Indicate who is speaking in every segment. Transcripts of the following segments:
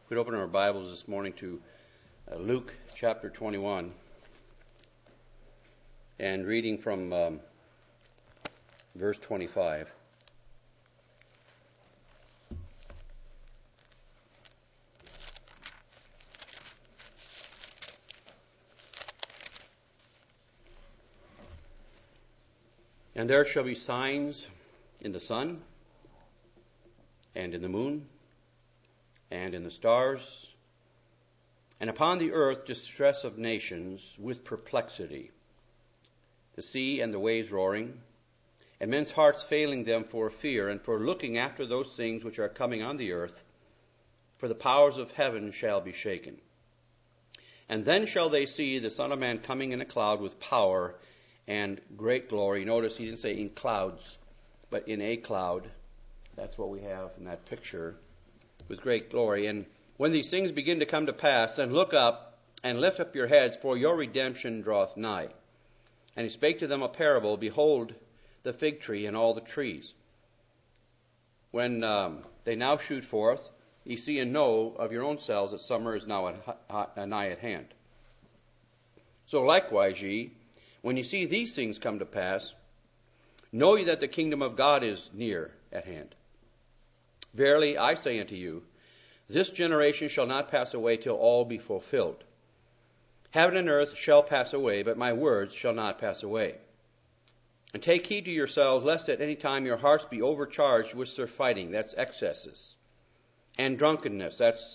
Speaker 1: We'd open our Bibles this morning to Luke chapter 21 and reading from verse 25. And there shall be signs in the sun, and in the moon, and in the stars, and upon the earth distress of nations with perplexity, the sea and the waves roaring, and men's hearts failing them for fear and for looking after those things which are coming on the earth, for the powers of heaven shall be shaken. And then shall they see the Son of Man coming in a cloud with power and great glory. Notice he didn't say in clouds, but in a cloud. That's what we have in that picture, with great glory. And when these things begin to come to pass, then look up and lift up your heads, for your redemption draweth nigh. And he spake to them a parable. Behold, the fig tree and all the trees. When they now shoot forth, ye see and know of your own selves that summer is now nigh at hand. So likewise ye, when ye see these things come to pass, know ye that the kingdom of God is near at hand. Verily I say unto you, this generation shall not pass away till all be fulfilled. Heaven and earth shall pass away, but my words shall not pass away. And take heed to yourselves, lest at any time your hearts be overcharged with surfeiting, that's excesses, and drunkenness, that's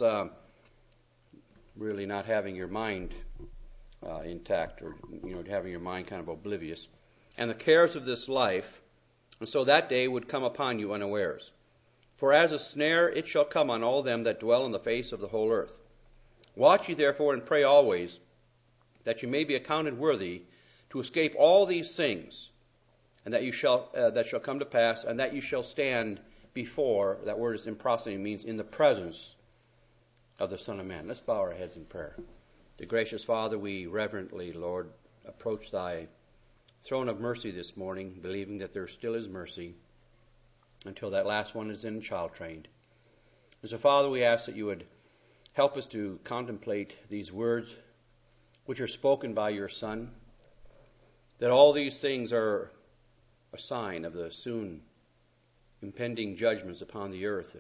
Speaker 1: really not having your mind intact, or having your mind kind of oblivious, and the cares of this life, and so that day would come upon you unawares. For as a snare it shall come on all them that dwell on the face of the whole earth. Watch ye therefore and pray always, that you may be accounted worthy to escape all these things, and that you shall that shall come to pass, and that you shall stand before, that word is in prosody, means in the presence of the Son of Man. Let's bow our heads in prayer. Dear gracious Father, we reverently, Lord, approach thy throne of mercy this morning, believing that there still is mercy until that last one is in child trained. And so, Father, we ask that you would help us to contemplate these words which are spoken by your Son, that all these things are a sign of the soon impending judgments upon the earth,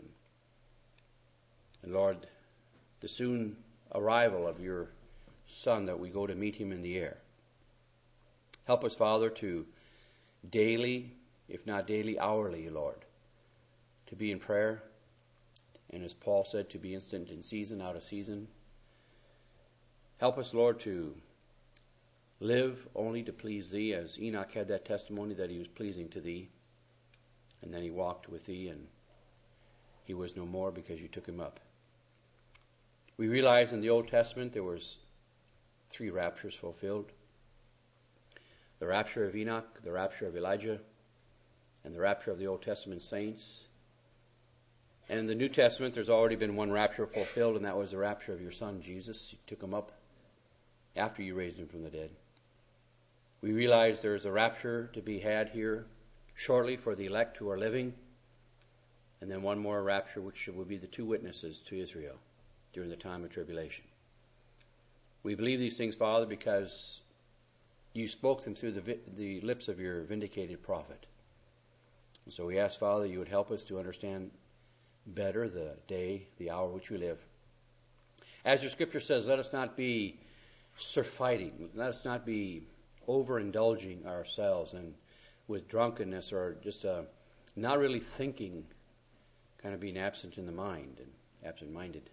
Speaker 1: and Lord, the soon arrival of your Son, that we go to meet him in the air. Help us, Father, to daily, if not daily, hourly, Lord, to be in prayer, and as Paul said, to be instant in season, out of season. Help us, Lord, to live only to please thee, as Enoch had that testimony that he was pleasing to thee, and then he walked with thee, and he was no more because you took him up. We realize in the Old Testament there was 3 raptures fulfilled: the rapture of Enoch, the rapture of Elijah, and the rapture of the Old Testament saints. And in the New Testament, there's already been one rapture fulfilled, and that was the rapture of your Son, Jesus. You took him up after you raised him from the dead. We realize there's a rapture to be had here shortly for the elect who are living, and then one more rapture, which will be the 2 witnesses to Israel during the time of tribulation. We believe these things, Father, because you spoke them through the lips of your vindicated prophet. And so we ask, Father, you would help us to understand better the day, the hour which we live. As your scripture says, let us not be surfeiting. Let us not be overindulging ourselves and with drunkenness, or just not really thinking, kind of being absent in the mind and absent-minded.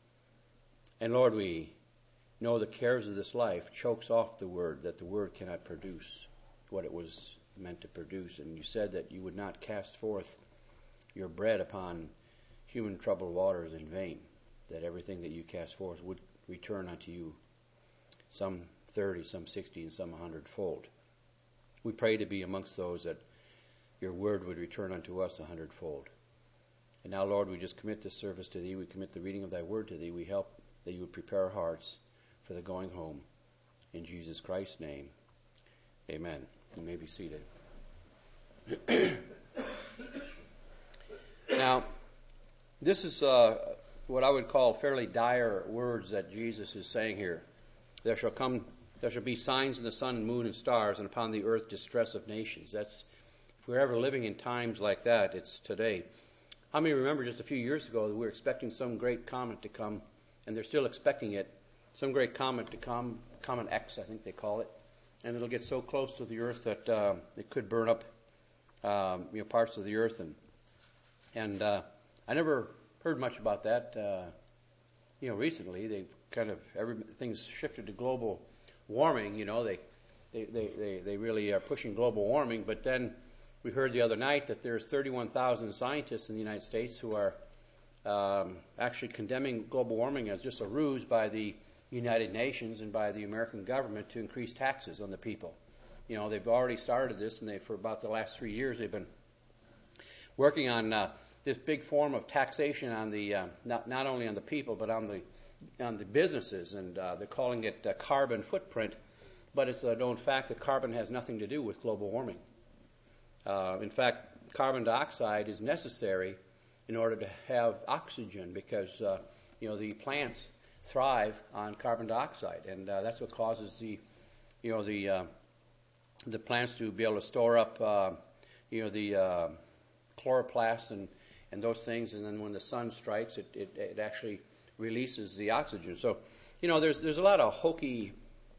Speaker 1: And Lord, we know the cares of this life chokes off the word, that the word cannot produce what it was meant to produce. And you said that you would not cast forth your bread upon human troubled waters in vain, that everything that you cast forth would return unto you, some 30, some 60, and some 100-fold. We pray to be amongst those that your word would return unto us 100-fold. And now, Lord, we just commit this service to thee. We commit the reading of thy word to thee. We help that you would prepare our hearts for the going home. In Jesus Christ's name, amen. You may be seated. Now, this is what I would call fairly dire words that Jesus is saying here. There shall be signs in the sun and moon and stars, and upon the earth distress of nations. If we're ever living in times like that, it's today. How many remember just a few years ago that we were expecting some great comet to come, and they're still expecting it, some great comet to come, Comet X, I think they call it, and it'll get so close to the earth that it could burn up parts of the earth. And I never heard much about that. Recently they've everything's shifted to global warming. They really are pushing global warming. But then we heard the other night that there's 31,000 scientists in the United States who are actually condemning global warming as just a ruse by the United Nations and by the American government to increase taxes on the people. They've already started this, and for about the last 3 years they've been working on this big form of taxation on the not only on the people but on the businesses, and they're calling it carbon footprint. But it's a known fact that carbon has nothing to do with global warming. In fact, carbon dioxide is necessary in order to have oxygen because the plants thrive on carbon dioxide, and that's what causes the plants to be able to store up the chloroplasts and those things, and then when the sun strikes, it actually releases the oxygen. So, there's a lot of hokey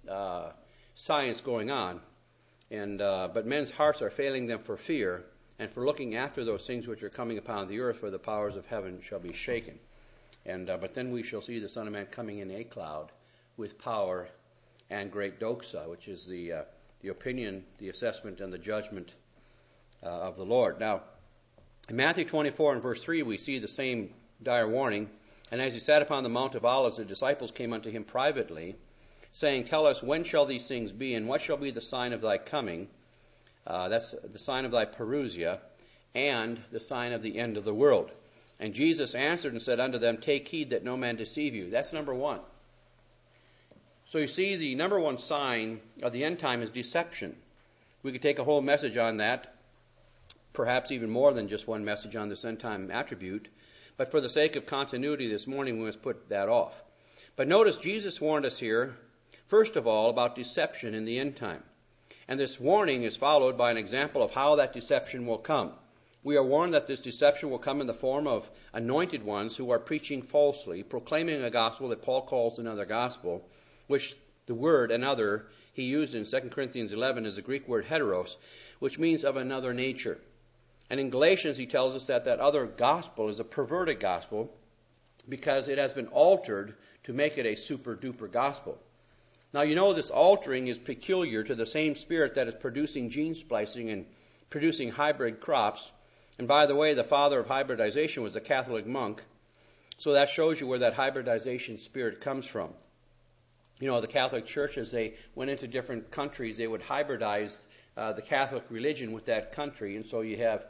Speaker 1: science going on, but men's hearts are failing them for fear and for looking after those things which are coming upon the earth, for the powers of heaven shall be shaken. But then we shall see the Son of Man coming in a cloud with power and great doxa, which is the opinion, the assessment, and the judgment of the Lord. Now, in Matthew 24 and verse 3, we see the same dire warning. And as he sat upon the Mount of Olives, the disciples came unto him privately, saying, Tell us, when shall these things be, and what shall be the sign of thy coming? That's the sign of thy parousia, and the sign of the end of the world. And Jesus answered and said unto them, Take heed that no man deceive you. That's number one. So you see, the number one sign of the end time is deception. We could take a whole message on that, perhaps even more than just one message on this end time attribute. But for the sake of continuity this morning, we must put that off. But notice Jesus warned us here, first of all, about deception in the end time. And this warning is followed by an example of how that deception will come. We are warned that this deception will come in the form of anointed ones who are preaching falsely, proclaiming a gospel that Paul calls another gospel, which the word another he used in 2 Corinthians 11 is the Greek word heteros, which means of another nature. And in Galatians he tells us that other gospel is a perverted gospel because it has been altered to make it a super-duper gospel. Now this altering is peculiar to the same spirit that is producing gene splicing and producing hybrid crops. And by the way, the father of hybridization was a Catholic monk. So that shows you where that hybridization spirit comes from. The Catholic Church, as they went into different countries, they would hybridize the Catholic religion with that country. And so you have,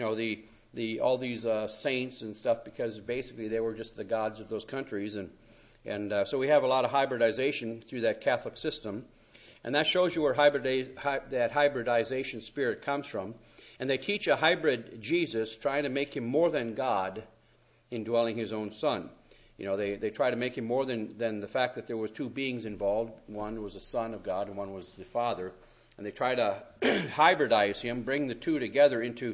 Speaker 1: all these saints and stuff, because basically they were just the gods of those countries. And so we have a lot of hybridization through that Catholic system. And that shows you where that hybridization spirit comes from. And they teach a hybrid Jesus, trying to make him more than God, indwelling his own Son. They try to make him more than the fact that there was two beings involved. One was the Son of God and one was the Father. And they try to hybridize him, bring the two together into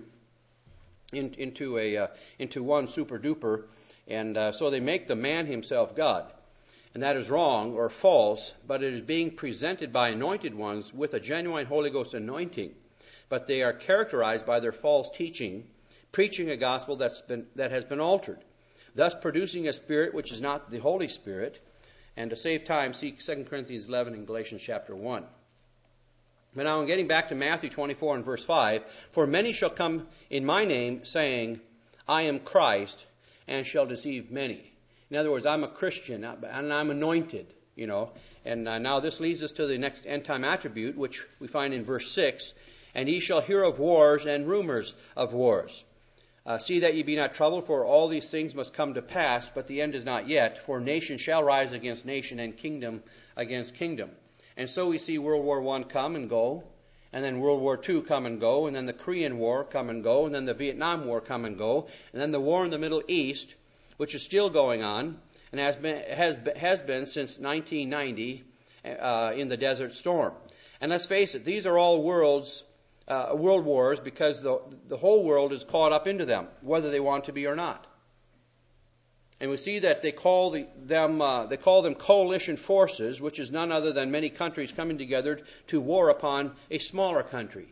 Speaker 1: one super duper. And so they make the man himself God. And that is wrong or false, but it is being presented by anointed ones with a genuine Holy Ghost anointing. But they are characterized by their false teaching, preaching a gospel that has been altered, thus producing a spirit which is not the Holy Spirit. And to save time, see 2 Corinthians 11 and Galatians chapter 1. But now I'm getting back to Matthew 24 and verse 5. For many shall come in my name, saying, I am Christ, and shall deceive many. In other words, I'm a Christian, and I'm anointed, And now this leads us to the next end-time attribute, which we find in verse 6. And ye shall hear of wars and rumors of wars. See that ye be not troubled, for all these things must come to pass, but the end is not yet. For nation shall rise against nation, and kingdom against kingdom. And so we see World War I come and go, and then World War II come and go, and then the Korean War come and go, and then the Vietnam War come and go, and then the war in the Middle East, which is still going on and has been since 1990 in the Desert Storm. And let's face it, these are all world wars because the whole world is caught up into them, whether they want to be or not. And we see that they call them coalition forces, which is none other than many countries coming together to war upon a smaller country.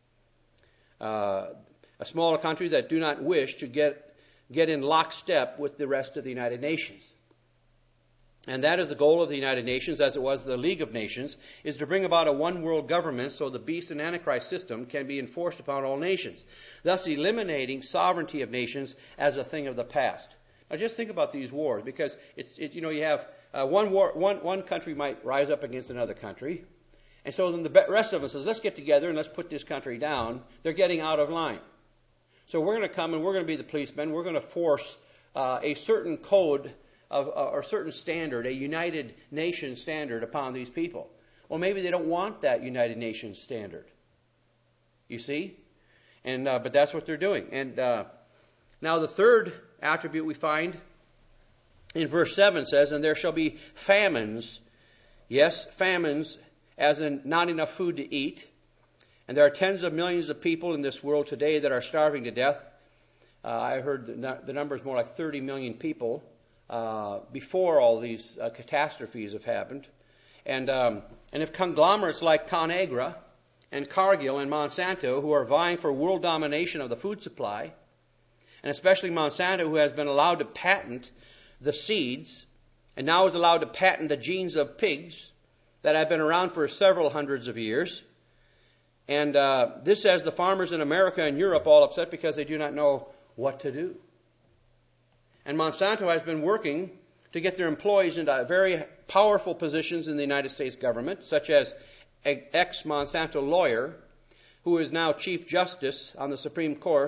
Speaker 1: A smaller country that do not wish to get in lockstep with the rest of the United Nations. And that is the goal of the United Nations, as it was the League of Nations, is to bring about a one world government so the beast and Antichrist system can be enforced upon all nations, thus eliminating sovereignty of nations as a thing of the past. Now just think about these wars, because you have one country might rise up against another country, and so then the rest of them says, let's get together and let's put this country down. They're getting out of line. So we're going to come and we're going to be the policemen. We're going to force a certain code or a certain standard, a United Nations standard upon these people. Well, maybe they don't want that United Nations standard. You see? And but that's what they're doing. And now the third attribute we find in verse 7 says, and there shall be famines. Yes, famines, as in not enough food to eat. And there are tens of millions of people in this world today that are starving to death. I heard the number is more like 30 million people before all these catastrophes have happened. And if conglomerates like ConAgra and Cargill and Monsanto, who are vying for world domination of the food supply, and especially Monsanto, who has been allowed to patent the seeds, and now is allowed to patent the genes of pigs that have been around for several hundreds of years. And this has the farmers in America and Europe all upset because they do not know what to do. And Monsanto has been working to get their employees into very powerful positions in the United States government, such as an ex-Monsanto lawyer who is now Chief Justice on the Supreme Court,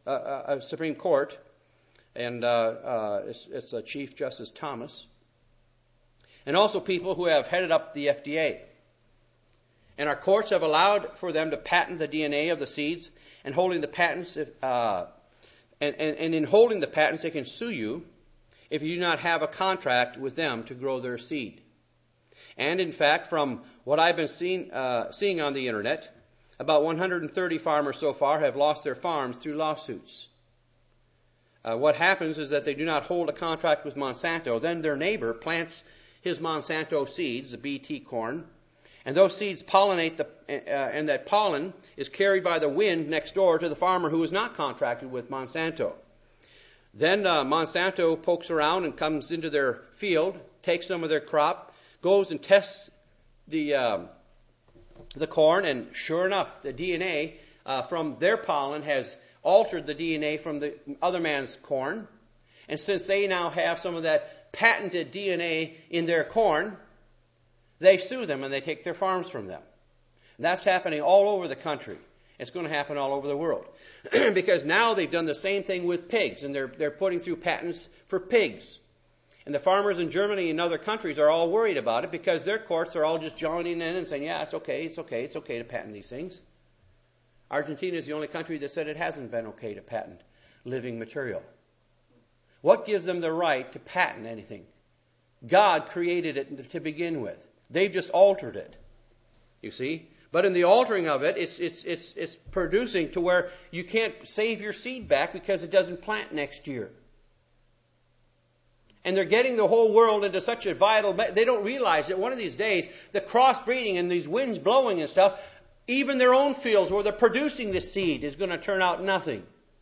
Speaker 1: and it's Chief Justice Thomas, and also people who have headed up the FDA. And our courts have allowed for them to patent the DNA of the seeds, and holding the patents, and in holding the patents, they can sue you if you do not have a contract with them to grow their seed. And in fact, from what I've been seeing on the internet, about 130 farmers so far have lost their farms through lawsuits. What happens is that they do not hold a contract with Monsanto. Then their neighbor plants his Monsanto seeds, the BT corn, and those seeds pollinate, and that pollen is carried by the wind next door to the farmer who is not contracted with Monsanto. Then Monsanto pokes around and comes into their field, takes some of their crop, goes and tests the corn, and sure enough, the DNA from their pollen has altered the DNA from the other man's corn. And since they now have some of that patented DNA in their corn, they sue them and they take their farms from them. And that's happening all over the country. It's going to happen all over the world. Because now they've done the same thing with pigs, and they're putting through patents for pigs. And the farmers in Germany and other countries are all worried about it because their courts are all just joining in and saying, yeah, it's okay to patent these things. Argentina is the only country that said it hasn't been okay to patent living material. What gives them the right to patent anything? God created it to begin with. They've just altered it, you see. But in the altering of it, it's producing to where you can't save your seed back because it doesn't plant next year. And they're getting the whole world into such a vital... They don't realize that one of these days, the crossbreeding and these winds blowing and stuff, even their own fields where they're producing the seed is going to turn out nothing.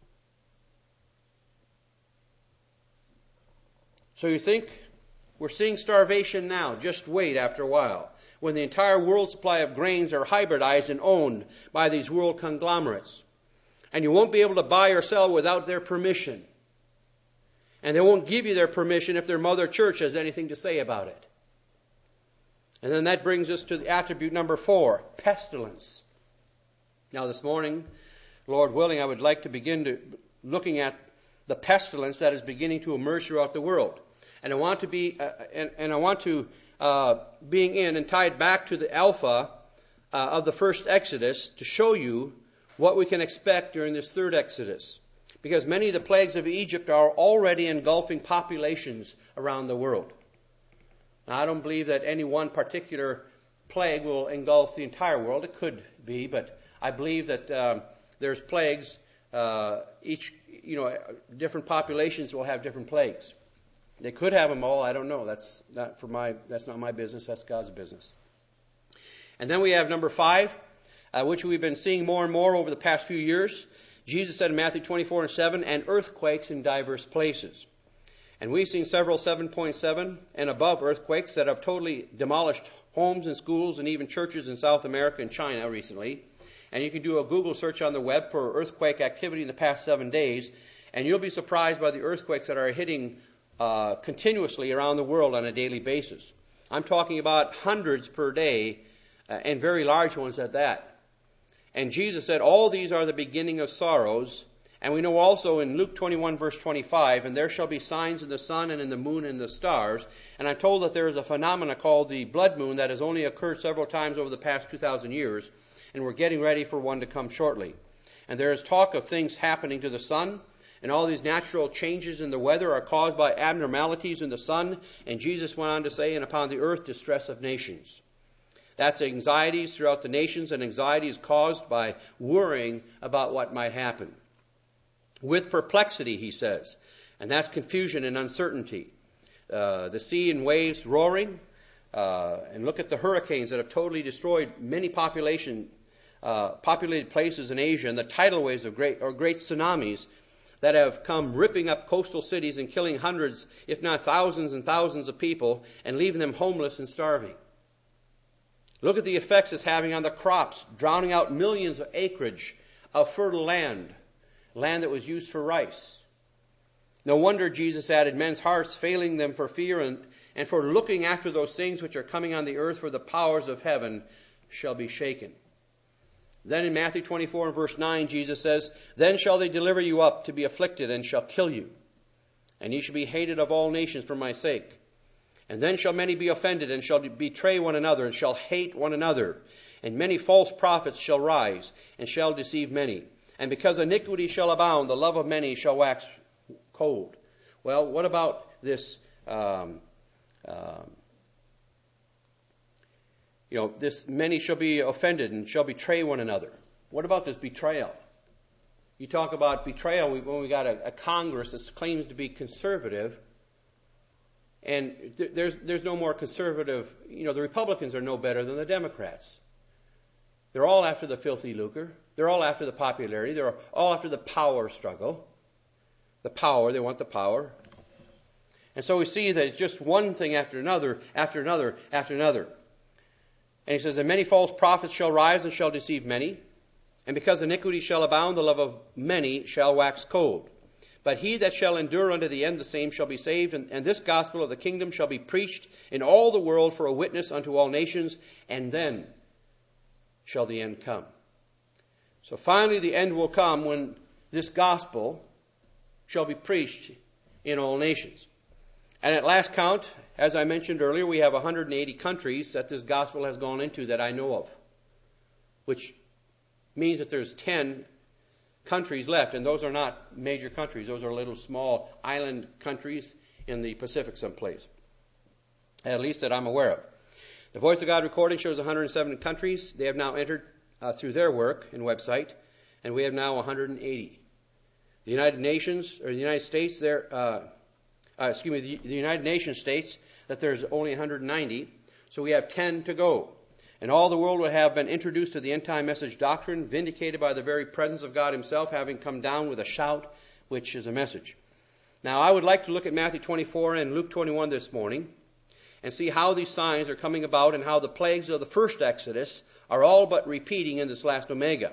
Speaker 1: So you think we're seeing starvation now. Just wait after a while, when the entire world supply of grains are hybridized and owned by these world conglomerates. And you won't be able to buy or sell without their permission. And they won't give you their permission if their mother church has anything to say about it. And then that brings us to the attribute number 4, pestilence. Now this morning, Lord willing, I would like to begin looking at the pestilence that is beginning to emerge throughout the world. And I want to being in and tied back to the Alpha of the first Exodus to show you what we can expect during this third Exodus. because many of the plagues of Egypt are already engulfing populations around the world. Now, I don't believe that any one particular plague will engulf the entire world. It could be, but I believe that there's plagues. Different populations will have different plagues. They could have them all. I don't know. That's not my business. That's God's business. And then we have number 5, which we've been seeing more and more over the past few years. Jesus said in Matthew 24:7, and earthquakes in diverse places. And we've seen several 7.7 and above earthquakes that have totally demolished homes and schools and even churches in South America and China recently. And you can do a Google search on the web for earthquake activity in the past 7 days, and you'll be surprised by the earthquakes that are hitting continuously around the world on a daily basis. I'm talking about hundreds per day, and very large ones at that. And Jesus said, all these are the beginning of sorrows. And we know also in Luke 21, verse 25, and there shall be signs in the sun and in the moon and in the stars. And I'm told that there is a phenomena called the blood moon that has only occurred several times over the past 2,000 years. And we're getting ready for one to come shortly. And there is talk of things happening to the sun. And all these natural changes in the weather are caused by abnormalities in the sun. And Jesus went on to say, and upon the earth distress of nations. That's anxieties throughout the nations, and anxiety is caused by worrying about what might happen. With perplexity, he says, and that's confusion and uncertainty. The sea and waves roaring, and look at the hurricanes that have totally destroyed many populated places in Asia, and the tidal waves of great tsunamis that have come ripping up coastal cities and killing hundreds, if not thousands and thousands of people, and leaving them homeless and starving. Look at the effects it's having on the crops, drowning out millions of acreage of fertile land that was used for rice. No wonder Jesus added, men's hearts failing them for fear and for looking after those things which are coming on the earth, for the powers of heaven shall be shaken. Then in Matthew 24 and verse 9, Jesus says, then shall they deliver you up to be afflicted and shall kill you. And ye shall be hated of all nations for my sake. And then shall many be offended, and shall betray one another, and shall hate one another. And many false prophets shall rise, and shall deceive many. And because iniquity shall abound, the love of many shall wax cold. Well, what about this? This many shall be offended, and shall betray one another. What about this betrayal? You talk about betrayal when we got a Congress that claims to be conservative. And there's no more conservative. The Republicans are no better than the Democrats. They're all after the filthy lucre. They're all after the popularity. They're all after the power struggle. The power, they want the power. And so we see that it's just one thing after another, after another, after another. And he says, and many false prophets shall rise and shall deceive many. And because iniquity shall abound, the love of many shall wax cold. But he that shall endure unto the end, the same shall be saved. And this gospel of the kingdom shall be preached in all the world for a witness unto all nations. And then shall the end come. So finally the end will come when this gospel shall be preached in all nations. And at last count, as I mentioned earlier, we have 180 countries that this gospel has gone into that I know of. Which means that there's 10 countries left, and those are not major countries. Those are little small island countries in the Pacific someplace, at least that I'm aware of. The Voice of God recording shows 107 countries. They have now entered through their work and website, and we have now 180. The United Nations, or the United States, the United Nations states that there's only 190, so we have 10 to go. And all the world would have been introduced to the end-time message doctrine, vindicated by the very presence of God himself, having come down with a shout, which is a message. Now, I would like to look at Matthew 24 and Luke 21 this morning and see how these signs are coming about and how the plagues of the first Exodus are all but repeating in this last Omega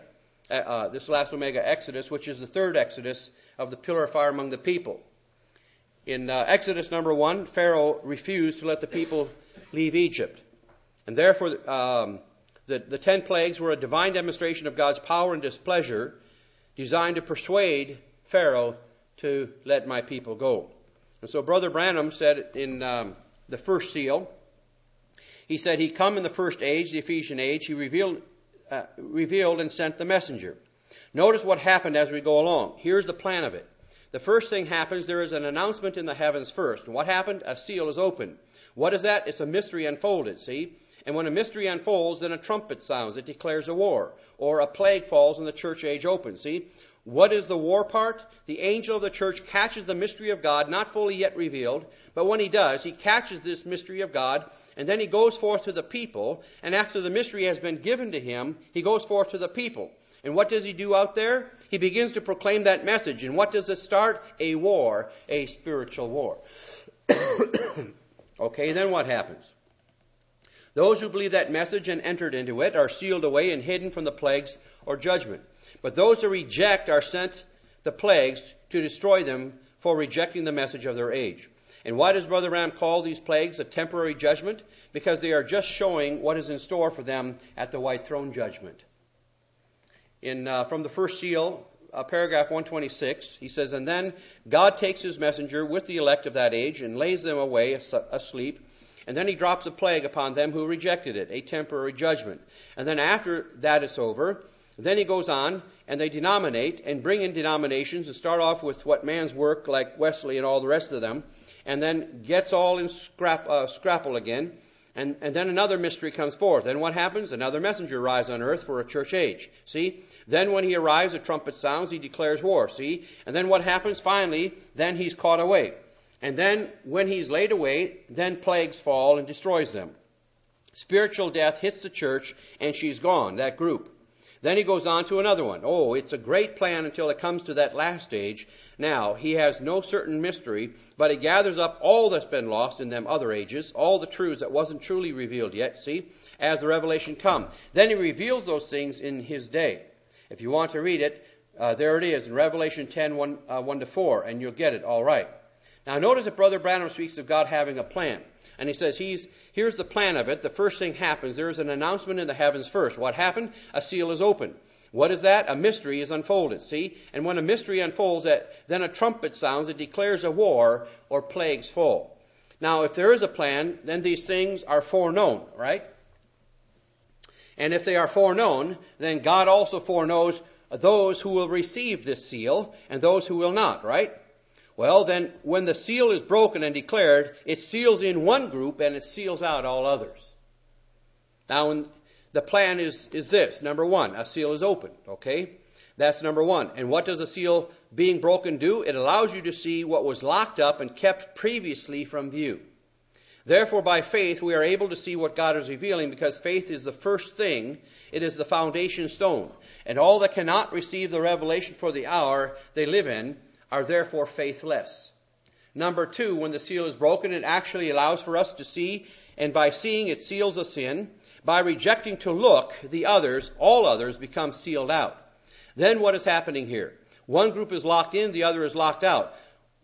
Speaker 1: Exodus, which is the third Exodus of the pillar of fire among the people. In Exodus number 1, Pharaoh refused to let the people leave Egypt. And therefore, the 10 plagues were a divine demonstration of God's power and displeasure, designed to persuade Pharaoh to let my people go. And so Brother Branham said in the first seal, he said, he come in the first age, the Ephesian age, he revealed and sent the messenger, Notice what happened as we go along. Here's the plan of it. The first thing happens, there is an announcement in the heavens first. And what happened? A seal is opened. What is that? It's a mystery unfolded, see? And when a mystery unfolds, then a trumpet sounds. It declares a war. Or a plague falls and the church age opens, see? What is the war part? The angel of the church catches the mystery of God, not fully yet revealed, but when he does, he catches this mystery of God, and then he goes forth to the people, and after the mystery has been given to him, he goes forth to the people. And what does he do out there? He begins to proclaim that message. And what does it start? A war, a spiritual war. Okay, then what happens? Those who believe that message and entered into it are sealed away and hidden from the plagues or judgment. But those who reject are sent the plagues to destroy them for rejecting the message of their age. And why does Brother Branham call these plagues a temporary judgment? Because they are just showing what is in store for them at the white throne judgment. From the first seal, paragraph 126, he says, "And then God takes his messenger with the elect of that age and lays them away asleep. And then he drops a plague upon them who rejected it, a temporary judgment. And then after that is over, then he goes on, and they denominate and bring in denominations and start off with what man's work, like Wesley and all the rest of them, and then gets all in scrapple again. And then another mystery comes forth. And what happens? Another messenger arrives on earth for a church age. See? Then when he arrives, a trumpet sounds, he declares war. See? And then what happens? Finally, then he's caught away. And then when he's laid away, then plagues fall and destroys them. Spiritual death hits the church, and she's gone, that group. Then he goes on to another one. Oh, it's a great plan until it comes to that last stage. Now, he has no certain mystery, but he gathers up all that's been lost in them other ages, all the truths that wasn't truly revealed yet, see, as the revelation come. Then he reveals those things in his day. If you want to read it, there it is in Revelation 10, 1-4, and you'll get it all right. Now, notice that Brother Branham speaks of God having a plan. And he says, here's the plan of it. The first thing happens. There is an announcement in the heavens first. What happened? A seal is opened. What is that? A mystery is unfolded, see? And when a mystery unfolds, then a trumpet sounds. It declares a war or plagues fall. Now, if there is a plan, then these things are foreknown, right? And if they are foreknown, then God also foreknows those who will receive this seal and those who will not, right? Well, then, when the seal is broken and declared, it seals in one group and it seals out all others. Now, the plan is this. Number one, a seal is opened, okay? That's number one. And what does a seal being broken do? It allows you to see what was locked up and kept previously from view. Therefore, by faith, we are able to see what God is revealing because faith is the first thing. It is the foundation stone. And all that cannot receive the revelation for the hour they live in are therefore faithless. Number two, when the seal is broken, it actually allows for us to see, and by seeing it seals us in. By rejecting to look, the others, all others, become sealed out. Then what is happening here? One group is locked in, the other is locked out.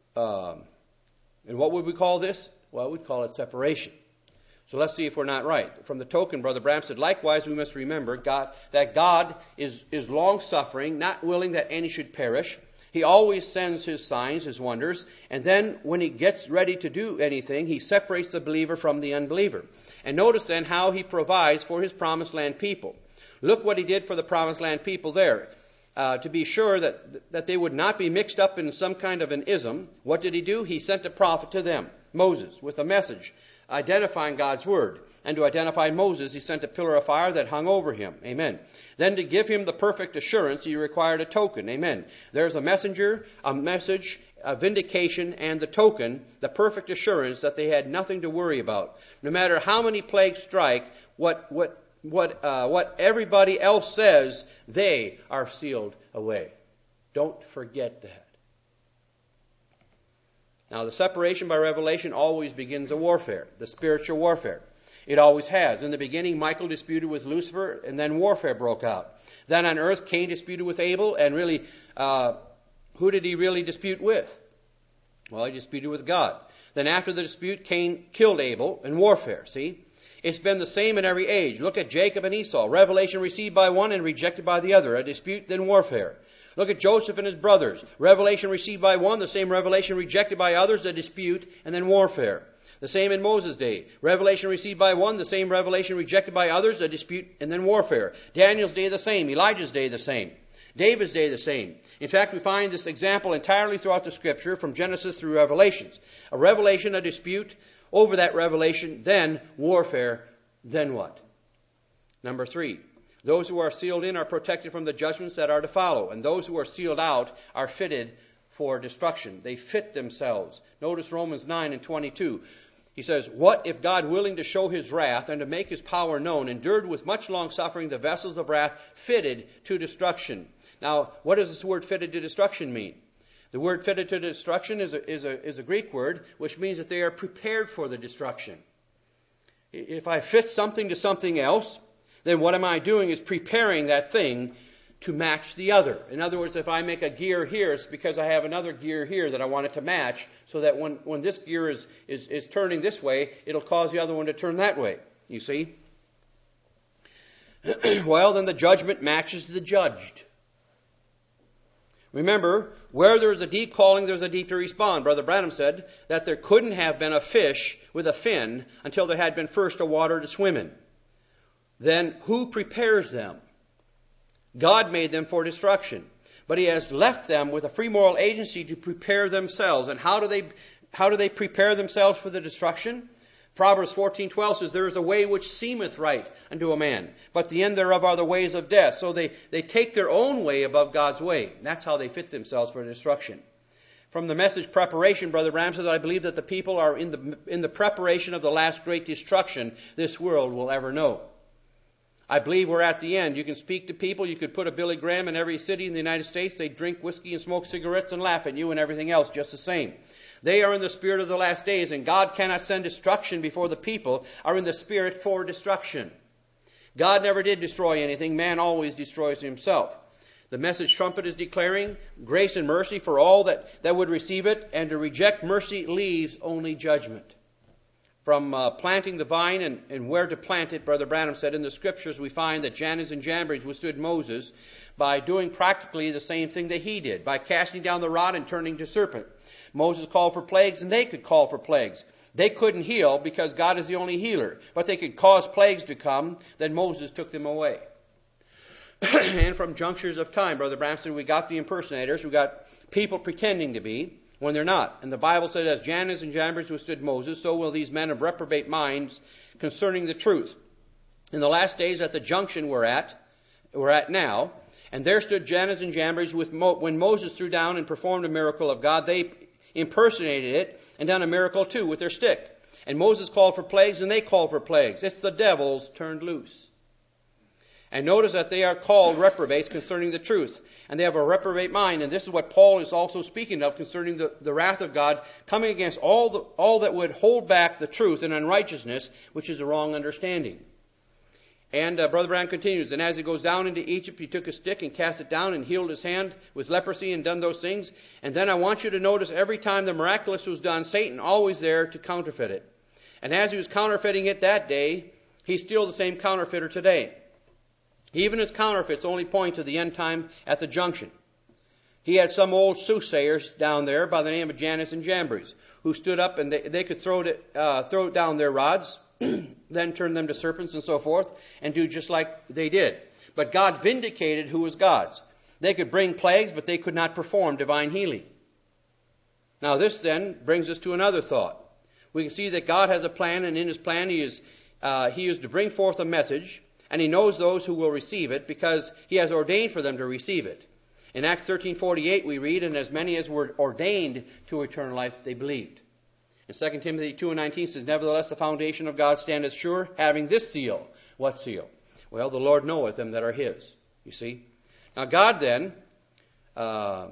Speaker 1: And what would we call this? Well, we'd call it separation. So let's see if we're not right. From the token, Brother Branham said, likewise we must remember that God is long-suffering, not willing that any should perish. He always sends his signs, his wonders, and then when he gets ready to do anything, he separates the believer from the unbeliever. And notice then how he provides for his promised land people. Look what he did for the promised land people there. To be sure that they would not be mixed up in some kind of an ism, what did he do? He sent a prophet to them, Moses, with a message identifying God's word. And to identify Moses, he sent a pillar of fire that hung over him. Amen. Then to give him the perfect assurance, he required a token. Amen. There's a messenger, a message, a vindication, and the token, the perfect assurance that they had nothing to worry about. No matter how many plagues strike, what everybody else says, they are sealed away. Don't forget that. Now, the separation by revelation always begins a warfare, the spiritual warfare. It always has. In the beginning, Michael disputed with Lucifer, and then warfare broke out. Then on earth, Cain disputed with Abel, and really, who did he really dispute with? Well, he disputed with God. Then after the dispute, Cain killed Abel in warfare, see? It's been the same in every age. Look at Jacob and Esau. Revelation received by one and rejected by the other. A dispute, then warfare. Look at Joseph and his brothers. Revelation received by one, the same revelation rejected by others, a dispute, and then warfare. The same in Moses' day. Revelation received by one, the same revelation rejected by others, a dispute, and then warfare. Daniel's day the same. Elijah's day the same. David's day the same. In fact, we find this example entirely throughout the Scripture, from Genesis through Revelations. A revelation, a dispute over that revelation, then warfare, then what? Number 3, those who are sealed in are protected from the judgments that are to follow, and those who are sealed out are fitted for destruction. They fit themselves. Notice Romans 9:22. He says, "What if God, willing to show his wrath and to make his power known, endured with much long suffering the vessels of wrath fitted to destruction?" Now, what does this word fitted to destruction mean? The word fitted to destruction is a Greek word, which means that they are prepared for the destruction. If I fit something to something else, then what am I doing is preparing that thing to match the other. In other words, if I make a gear here, it's because I have another gear here that I want it to match, so that when this gear is turning this way, it'll cause the other one to turn that way. You see? Well, then the judgment matches the judged. Remember, where there's a deep calling, there's a deep to respond. Brother Branham said that there couldn't have been a fish with a fin until there had been first a water to swim in. Then who prepares them? God made them for destruction, but he has left them with a free moral agency to prepare themselves. And how do they prepare themselves for the destruction? Proverbs 14:12 says, "There is a way which seemeth right unto a man, but the end thereof are the ways of death." So they take their own way above God's way. That's how they fit themselves for destruction. From the message preparation, Brother Branham says, "I believe that the people are in the preparation of the last great destruction this world will ever know." I believe we're at the end. You can speak to people. You could put a Billy Graham in every city in the United States. They drink whiskey and smoke cigarettes and laugh at you and everything else just the same. They are in the spirit of the last days, and God cannot send destruction before the people are in the spirit for destruction. God never did destroy anything. Man always destroys himself. The message trumpet is declaring grace and mercy for all that would receive it, and to reject mercy leaves only judgment. From planting the vine and where to plant it, Brother Branham said, in the Scriptures we find that Jannes and Jambres withstood Moses by doing practically the same thing that he did, by casting down the rod and turning to serpent. Moses called for plagues, and they could call for plagues. They couldn't heal because God is the only healer, but they could cause plagues to come. Then Moses took them away. And from junctures of time, Brother Branham said, we got the impersonators, we got people pretending to be when they're not. And the Bible says, as Jannes and Jambres withstood Moses, so will these men of reprobate minds concerning the truth. In the last days, at the junction we're at now, and there stood Jannes and Jambres when Moses threw down and performed a miracle of God. They impersonated it and done a miracle too with their stick. And Moses called for plagues, and they called for plagues. It's the devils turned loose. And notice that they are called reprobates concerning the truth. And they have a reprobate mind. And this is what Paul is also speaking of concerning the wrath of God coming against all that would hold back the truth and unrighteousness, which is a wrong understanding. And Brother Branham continues, and as he goes down into Egypt, he took a stick and cast it down and healed his hand with leprosy and done those things. And then I want you to notice every time the miraculous was done, Satan always there to counterfeit it. And as he was counterfeiting it that day, he's still the same counterfeiter today. Even his counterfeits only point to the end time at the junction. He had some old soothsayers down there by the name of Jannes and Jambres, who stood up and they could throw down their rods, then turn them to serpents and so forth, and do just like they did. But God vindicated who was God's. They could bring plagues, but they could not perform divine healing. Now this then brings us to another thought. We can see that God has a plan, and in his plan he is to bring forth a message, and he knows those who will receive it because he has ordained for them to receive it. In Acts 13:48 we read, and as many as were ordained to eternal life they believed. In 2 Timothy 2:19 says, nevertheless the foundation of God standeth sure, having this seal. What seal? Well, the Lord knoweth them that are his. You see? Now God then, God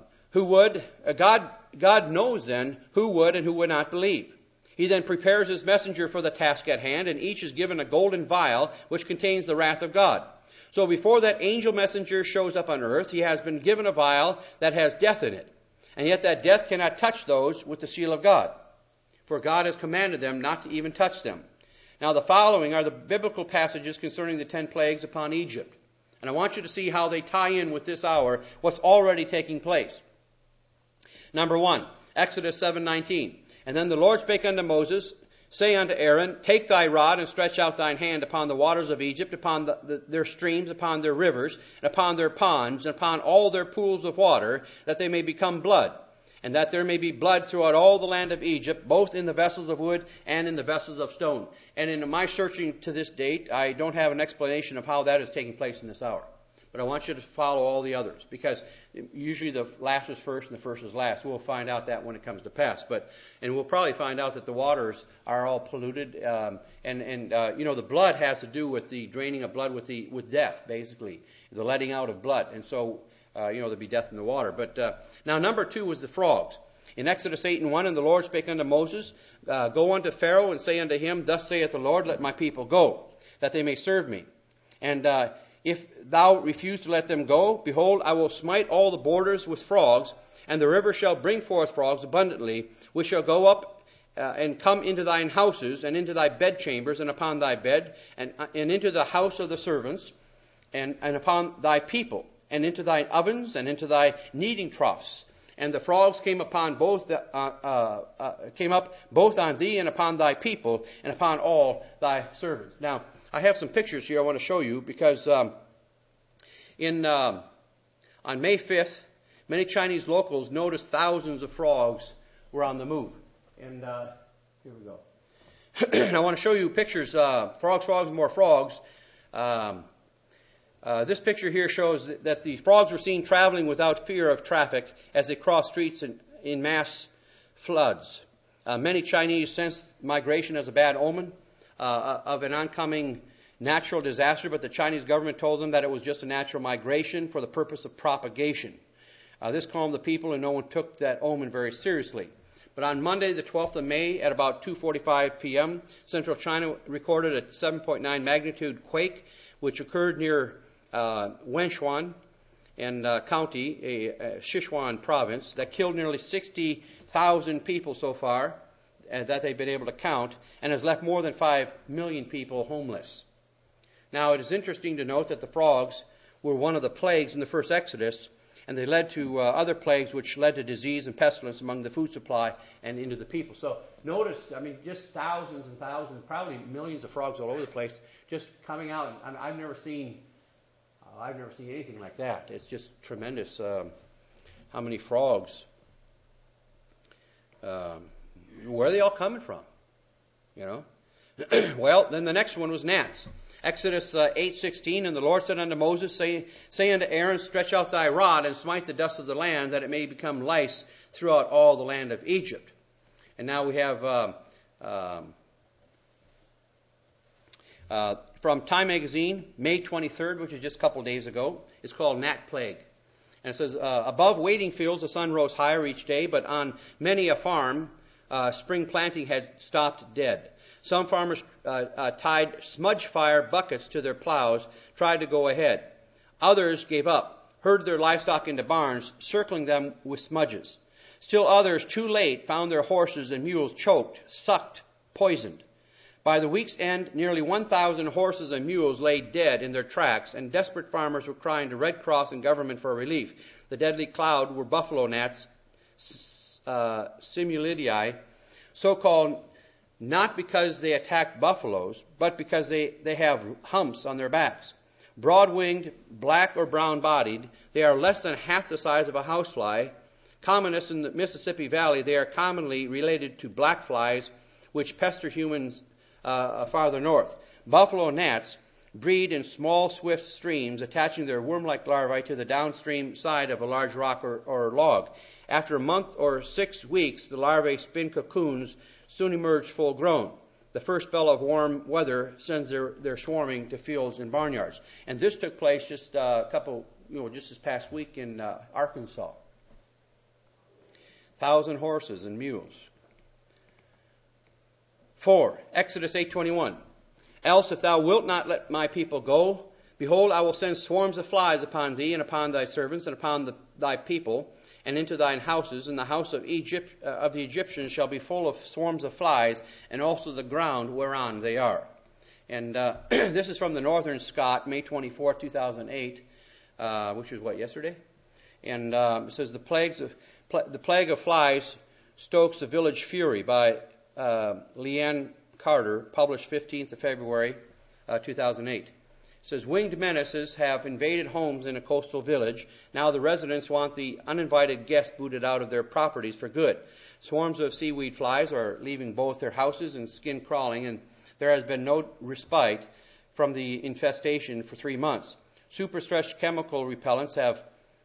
Speaker 1: knows then who would and who would not believe. He then prepares his messenger for the task at hand, and each is given a golden vial which contains the wrath of God. So before that angel messenger shows up on earth, he has been given a vial that has death in it. And yet that death cannot touch those with the seal of God, for God has commanded them not to even touch them. Now the following are the biblical passages concerning the 10 plagues upon Egypt. And I want you to see how they tie in with this hour, what's already taking place. Number 1, Exodus 7:19. And then the Lord spake unto Moses, say unto Aaron, take thy rod and stretch out thine hand upon the waters of Egypt, upon their streams, upon their rivers, and upon their ponds, and upon all their pools of water, that they may become blood, and that there may be blood throughout all the land of Egypt, both in the vessels of wood and in the vessels of stone. And in my searching to this date, I don't have an explanation of how that is taking place in this hour. But I want you to follow all the others, because usually the last is first and the first is last. We'll find out that when it comes to pass. And we'll probably find out that the waters are all polluted. The blood has to do with the draining of blood with death, basically, the letting out of blood. And so, there'll be death in the water. But now number 2 was the frogs. In Exodus 8:1, and the Lord spake unto Moses, go unto Pharaoh and say unto him, thus saith the Lord, let my people go, that they may serve me. And if thou refuse to let them go, behold, I will smite all the borders with frogs, and the river shall bring forth frogs abundantly, which shall go up and come into thine houses, and into thy bedchambers, and upon thy bed, and into the house of the servants, and upon thy people, and into thine ovens, and into thy kneading troughs. And the frogs came upon came up both on thee and upon thy people, and upon all thy servants. Now, I have some pictures here I want to show you, because on May 5th, many Chinese locals noticed thousands of frogs were on the move. And here we go. And I want to show you pictures, frogs, more frogs. This picture here shows that the frogs were seen traveling without fear of traffic as they crossed streets in mass floods. Many Chinese sensed migration as a bad omen of an oncoming natural disaster, but the Chinese government told them that it was just a natural migration for the purpose of propagation. This calmed the people, and no one took that omen very seriously. But on Monday, the 12th of May, at about 2:45 p.m., central China recorded a 7.9 magnitude quake, which occurred near Wenchuan and County, Sichuan province, that killed nearly 60,000 people so far, that they've been able to count, and has left more than 5 million people homeless. Now, it is interesting to note that the frogs were one of the plagues in the first Exodus, and they led to other plagues which led to disease and pestilence among the food supply and into the people. So notice, just thousands and thousands, probably millions of frogs all over the place, just coming out. I've never seen anything like that. It's just tremendous how many frogs. Where are they all coming from? Well, then the next one was gnats. Exodus 8:16, and the Lord said unto Moses, say unto Aaron, stretch out thy rod and smite the dust of the land, that it may become lice throughout all the land of Egypt. And now we have from Time Magazine, May 23rd, which is just a couple of days ago. It's called Gnat Plague. And it says, above waiting fields the sun rose higher each day, but on many a farm spring planting had stopped dead. Some farmers tied smudge fire buckets to their plows, tried to go ahead. Others gave up, herded their livestock into barns, circling them with smudges. Still others, too late, found their horses and mules choked, sucked, poisoned. By the week's end, nearly 1,000 horses and mules lay dead in their tracks, and desperate farmers were crying to Red Cross and government for relief. The deadly cloud were buffalo gnats, Simulidae, so-called not because they attack buffaloes, but because they have humps on their backs. Broad-winged, black or brown-bodied, they are less than half the size of a housefly. Commonest in the Mississippi Valley, they are commonly related to black flies, which pester humans farther north. Buffalo gnats breed in small, swift streams, attaching their worm-like larvae to the downstream side of a large rock or log. After a month or 6 weeks, the larvae spin cocoons, soon emerge full grown. The first spell of warm weather sends their swarming to fields and barnyards. And this took place just just this past week in Arkansas. 1,000 horses and mules. 4. Exodus 8:21. Else if thou wilt not let my people go, behold, I will send swarms of flies upon thee and upon thy servants and upon thy people, and into thine houses, and the house of the Egyptians shall be full of swarms of flies, and also the ground whereon they are. And this is from the Northern Scot, May 24, 2008, which was yesterday? And it says, the plague of flies stokes the village fury, by Leanne Carter, published 15th of February, 2008. It says, winged menaces have invaded homes in a coastal village. Now the residents want the uninvited guests booted out of their properties for good. Swarms of seaweed flies are leaving both their houses and skin crawling, and there has been no respite from the infestation for 3 months. Super strength chemical repellents have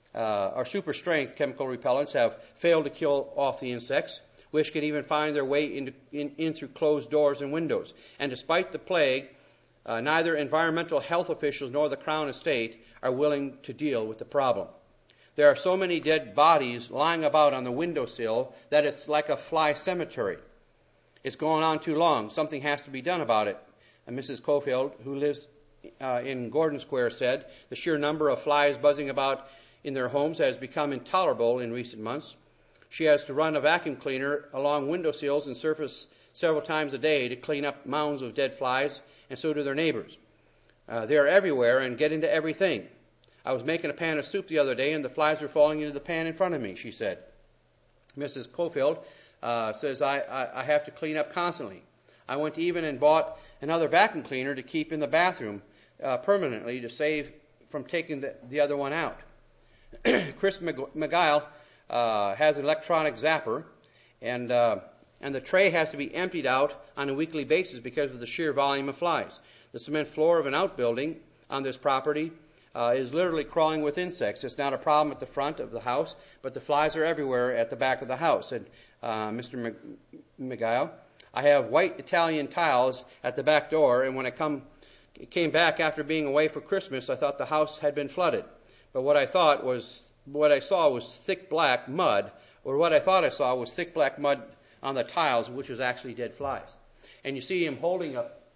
Speaker 1: failed to kill off the insects, which can even find their way in through closed doors and windows. And despite the plague, neither environmental health officials nor the Crown Estate are willing to deal with the problem. There are so many dead bodies lying about on the windowsill that it's like a fly cemetery. It's going on too long. Something has to be done about it. And Mrs. Cofield, who lives in Gordon Square, said the sheer number of flies buzzing about in their homes has become intolerable in recent months. She has to run a vacuum cleaner along windowsills and surface several times a day to clean up mounds of dead flies, and so do their neighbors. They are everywhere and get into everything. I was making a pan of soup the other day, and the flies were falling into the pan in front of me, she said. Mrs. Cofield says, I have to clean up constantly. I went even and bought another vacuum cleaner to keep in the bathroom permanently to save from taking the other one out. Chris McGuile has an electronic zapper, and the tray has to be emptied out on a weekly basis because of the sheer volume of flies. The cement floor of an outbuilding on this property is literally crawling with insects. It's not a problem at the front of the house, but the flies are everywhere at the back of the house. And Mr. McGuile, I have white Italian tiles at the back door, and when I came back after being away for Christmas, I thought the house had been flooded. But what I thought was thick black mud on the tiles, which was actually dead flies. And you see him holding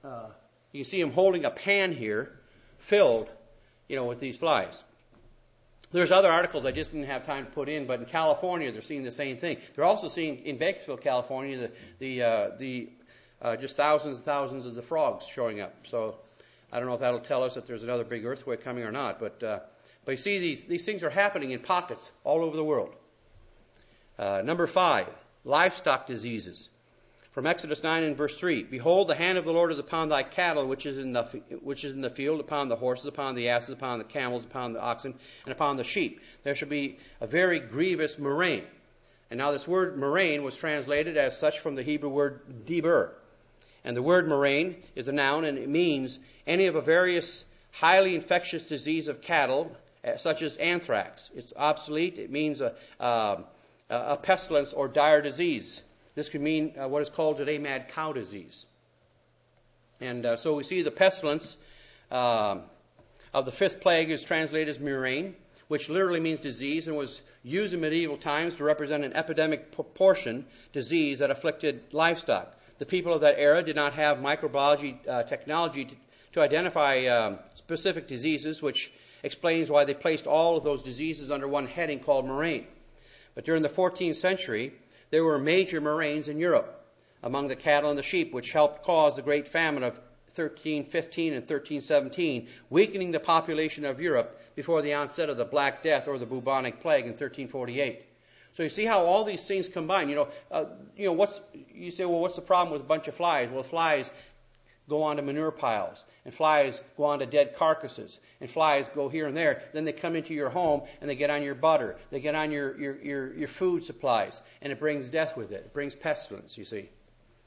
Speaker 1: a pan here filled, with these flies. There's other articles I just didn't have time to put in, but in California they're seeing the same thing. They're also seeing in Bakersfield, California, the just thousands and thousands of the frogs showing up. So I don't know if that'll tell us that there's another big earthquake coming or not, but you see these things are happening in pockets all over the world. Number 5, livestock diseases. From Exodus 9 and verse 3, behold, the hand of the Lord is upon thy cattle, which is in the field, upon the horses, upon the asses, upon the camels, upon the oxen, and upon the sheep. There shall be a very grievous murrain. And now this word murrain was translated as such from the Hebrew word dibur. And the word murrain is a noun, and it means any of a various highly infectious disease of cattle, such as anthrax. It's obsolete. It means a pestilence or dire disease. This could mean what is called today mad cow disease. And so we see the pestilence of the 5th plague is translated as murrain, which literally means disease, and was used in medieval times to represent an epidemic proportion disease that afflicted livestock. The people of that era did not have microbiology technology to identify specific diseases, which explains why they placed all of those diseases under one heading called murrain. But during the 14th century, there were major murrains in Europe among the cattle and the sheep, which helped cause the great famine of 1315 and 1317, weakening the population of Europe before the onset of the Black Death or the bubonic plague in 1348. So you see how all these things combine. You say, well, what's the problem with a bunch of flies? Well, flies go onto manure piles, and flies go onto dead carcasses, and flies go here and there. Then they come into your home, and they get on your butter. They get on your food supplies, and it brings death with it. It brings pestilence, you see.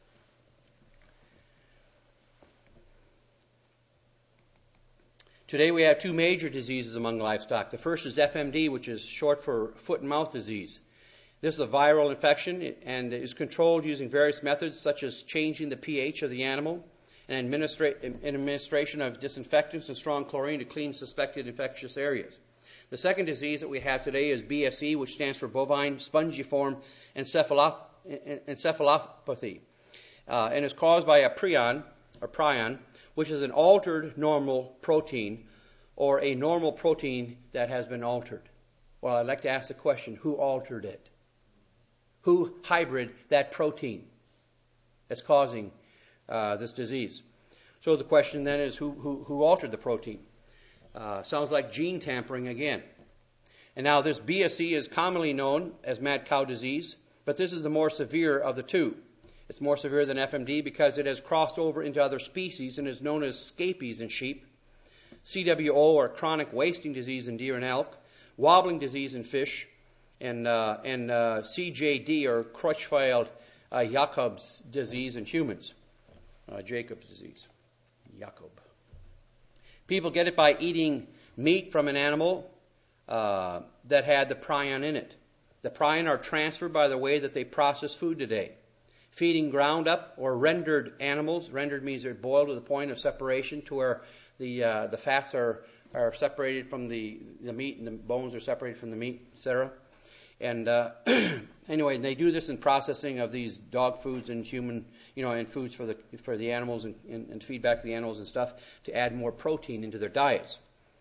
Speaker 1: Today we have 2 major diseases among livestock. The first is FMD, which is short for foot and mouth disease. This is a viral infection and is controlled using various methods, such as changing the pH of the animal, and administration of disinfectants and strong chlorine to clean suspected infectious areas. The second disease that we have today is BSE, which stands for bovine spongiform encephalopathy, and is caused by a prion, which is an altered normal protein, or a normal protein that has been altered. Well, I'd like to ask the question, who altered it? Who hybrid that protein that's causing this disease? So the question then is, who altered the protein? Sounds like gene tampering again. And now this BSE is commonly known as mad cow disease, but this is the more severe of the two. It's more severe than FMD because it has crossed over into other species and is known as scabies in sheep, CWO, or chronic wasting disease in deer and elk, wobbling disease in fish, and CJD, or Creutzfeldt-Jakob's disease in humans. Jacob's disease. Jakob. People get it by eating meat from an animal that had the prion in it. The prion are transferred by the way that they process food today. Feeding ground up or rendered animals. Rendered means they're boiled to the point of separation to where the fats are separated from the meat and the bones are separated from the meat, etc. And anyway, they do this in processing of these dog foods and human, and foods for the animals and feed back to the animals and stuff to add more protein into their diets.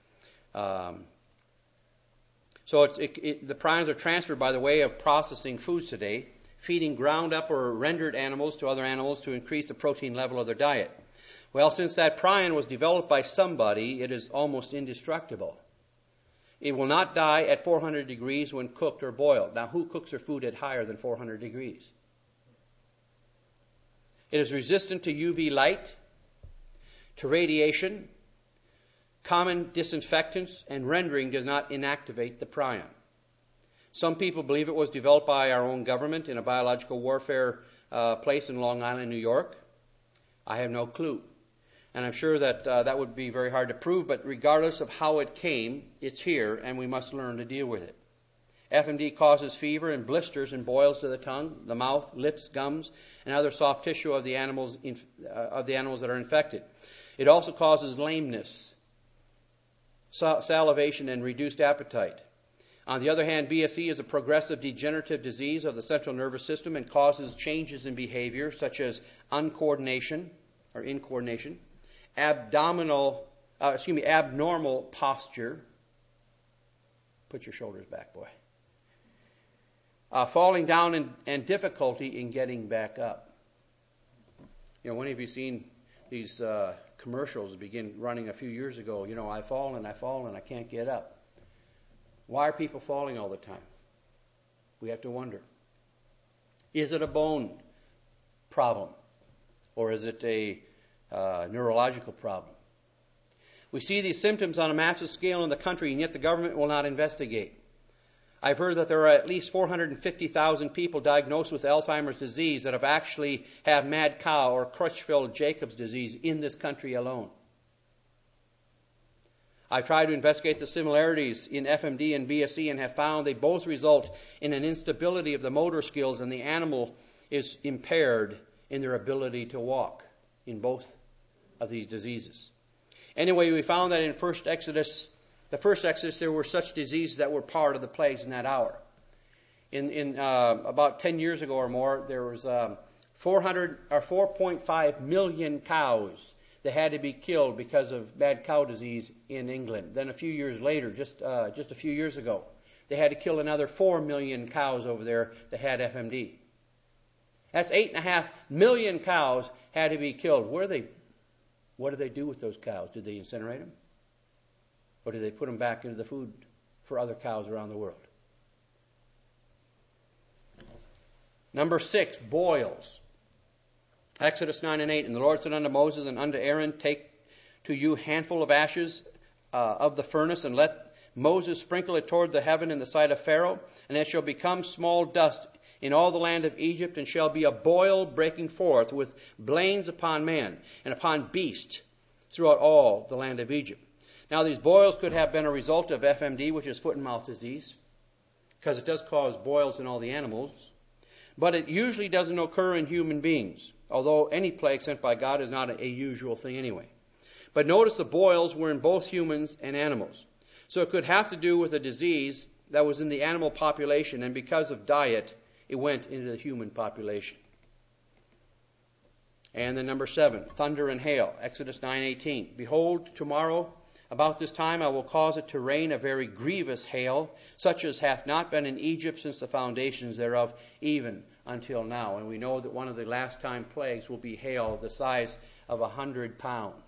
Speaker 1: So the prions are transferred by the way of processing foods today, feeding ground up or rendered animals to other animals to increase the protein level of their diet. Well, since that prion was developed by somebody, it is almost indestructible. It will not die at 400 degrees when cooked or boiled. Now, who cooks their food at higher than 400 degrees? It is resistant to UV light, to radiation, common disinfectants, and rendering does not inactivate the prion. Some people believe it was developed by our own government in a biological warfare place in Long Island, New York. I have no clue. And I'm sure that that would be very hard to prove, but regardless of how it came, it's here, and we must learn to deal with it. FMD causes fever and blisters and boils to the tongue, the mouth, lips, gums, and other soft tissue of the animals that are infected. It also causes lameness, salivation, and reduced appetite. On the other hand, BSE is a progressive degenerative disease of the central nervous system and causes changes in behavior such as incoordination, abnormal posture. Put your shoulders back, boy. Falling down and difficulty in getting back up. When have you seen these commercials begin running a few years ago? I fall and I can't get up. Why are people falling all the time? We have to wonder. Is it a bone problem? Or is it a neurological problem? We see these symptoms on a massive scale in the country, and yet the government will not investigate. I've heard that there are at least 450,000 people diagnosed with Alzheimer's disease that have mad cow or Creutzfeldt-Jakob's disease in this country alone. I've tried to investigate the similarities in FMD and BSE and have found they both result in an instability of the motor skills, and the animal is impaired in their ability to walk in both of these diseases. Anyway, we found that in the first Exodus, there were such diseases that were part of the plagues in that hour. In about 10 years ago or more, there was 4.5 million cows that had to be killed because of mad cow disease in England. Then a few years later, just a few years ago, they had to kill another 4 million cows over there that had FMD. That's 8.5 million cows had to be killed. What did they do with those cows? Did they incinerate them? Or did they put them back into the food for other cows around the world? Number 6, boils. Exodus 9 and 8, and the Lord said unto Moses and unto Aaron, take to you handful of ashes of the furnace, and let Moses sprinkle it toward the heaven in the sight of Pharaoh, and it shall become small dust in all the land of Egypt, and shall be a boil breaking forth with blains upon man and upon beast throughout all the land of Egypt. Now these boils could have been a result of FMD, which is foot and mouth disease, because it does cause boils in all the animals, but it usually doesn't occur in human beings, although any plague sent by God is not a usual thing anyway. But notice the boils were in both humans and animals. So it could have to do with a disease that was in the animal population, and because of diet, it went into the human population. And then number 7, thunder and hail. Exodus 9:18. Behold, tomorrow about this time I will cause it to rain a very grievous hail, such as hath not been in Egypt since the foundations thereof, even until now. And we know that one of the last time plagues will be hail the size of 100 pounds.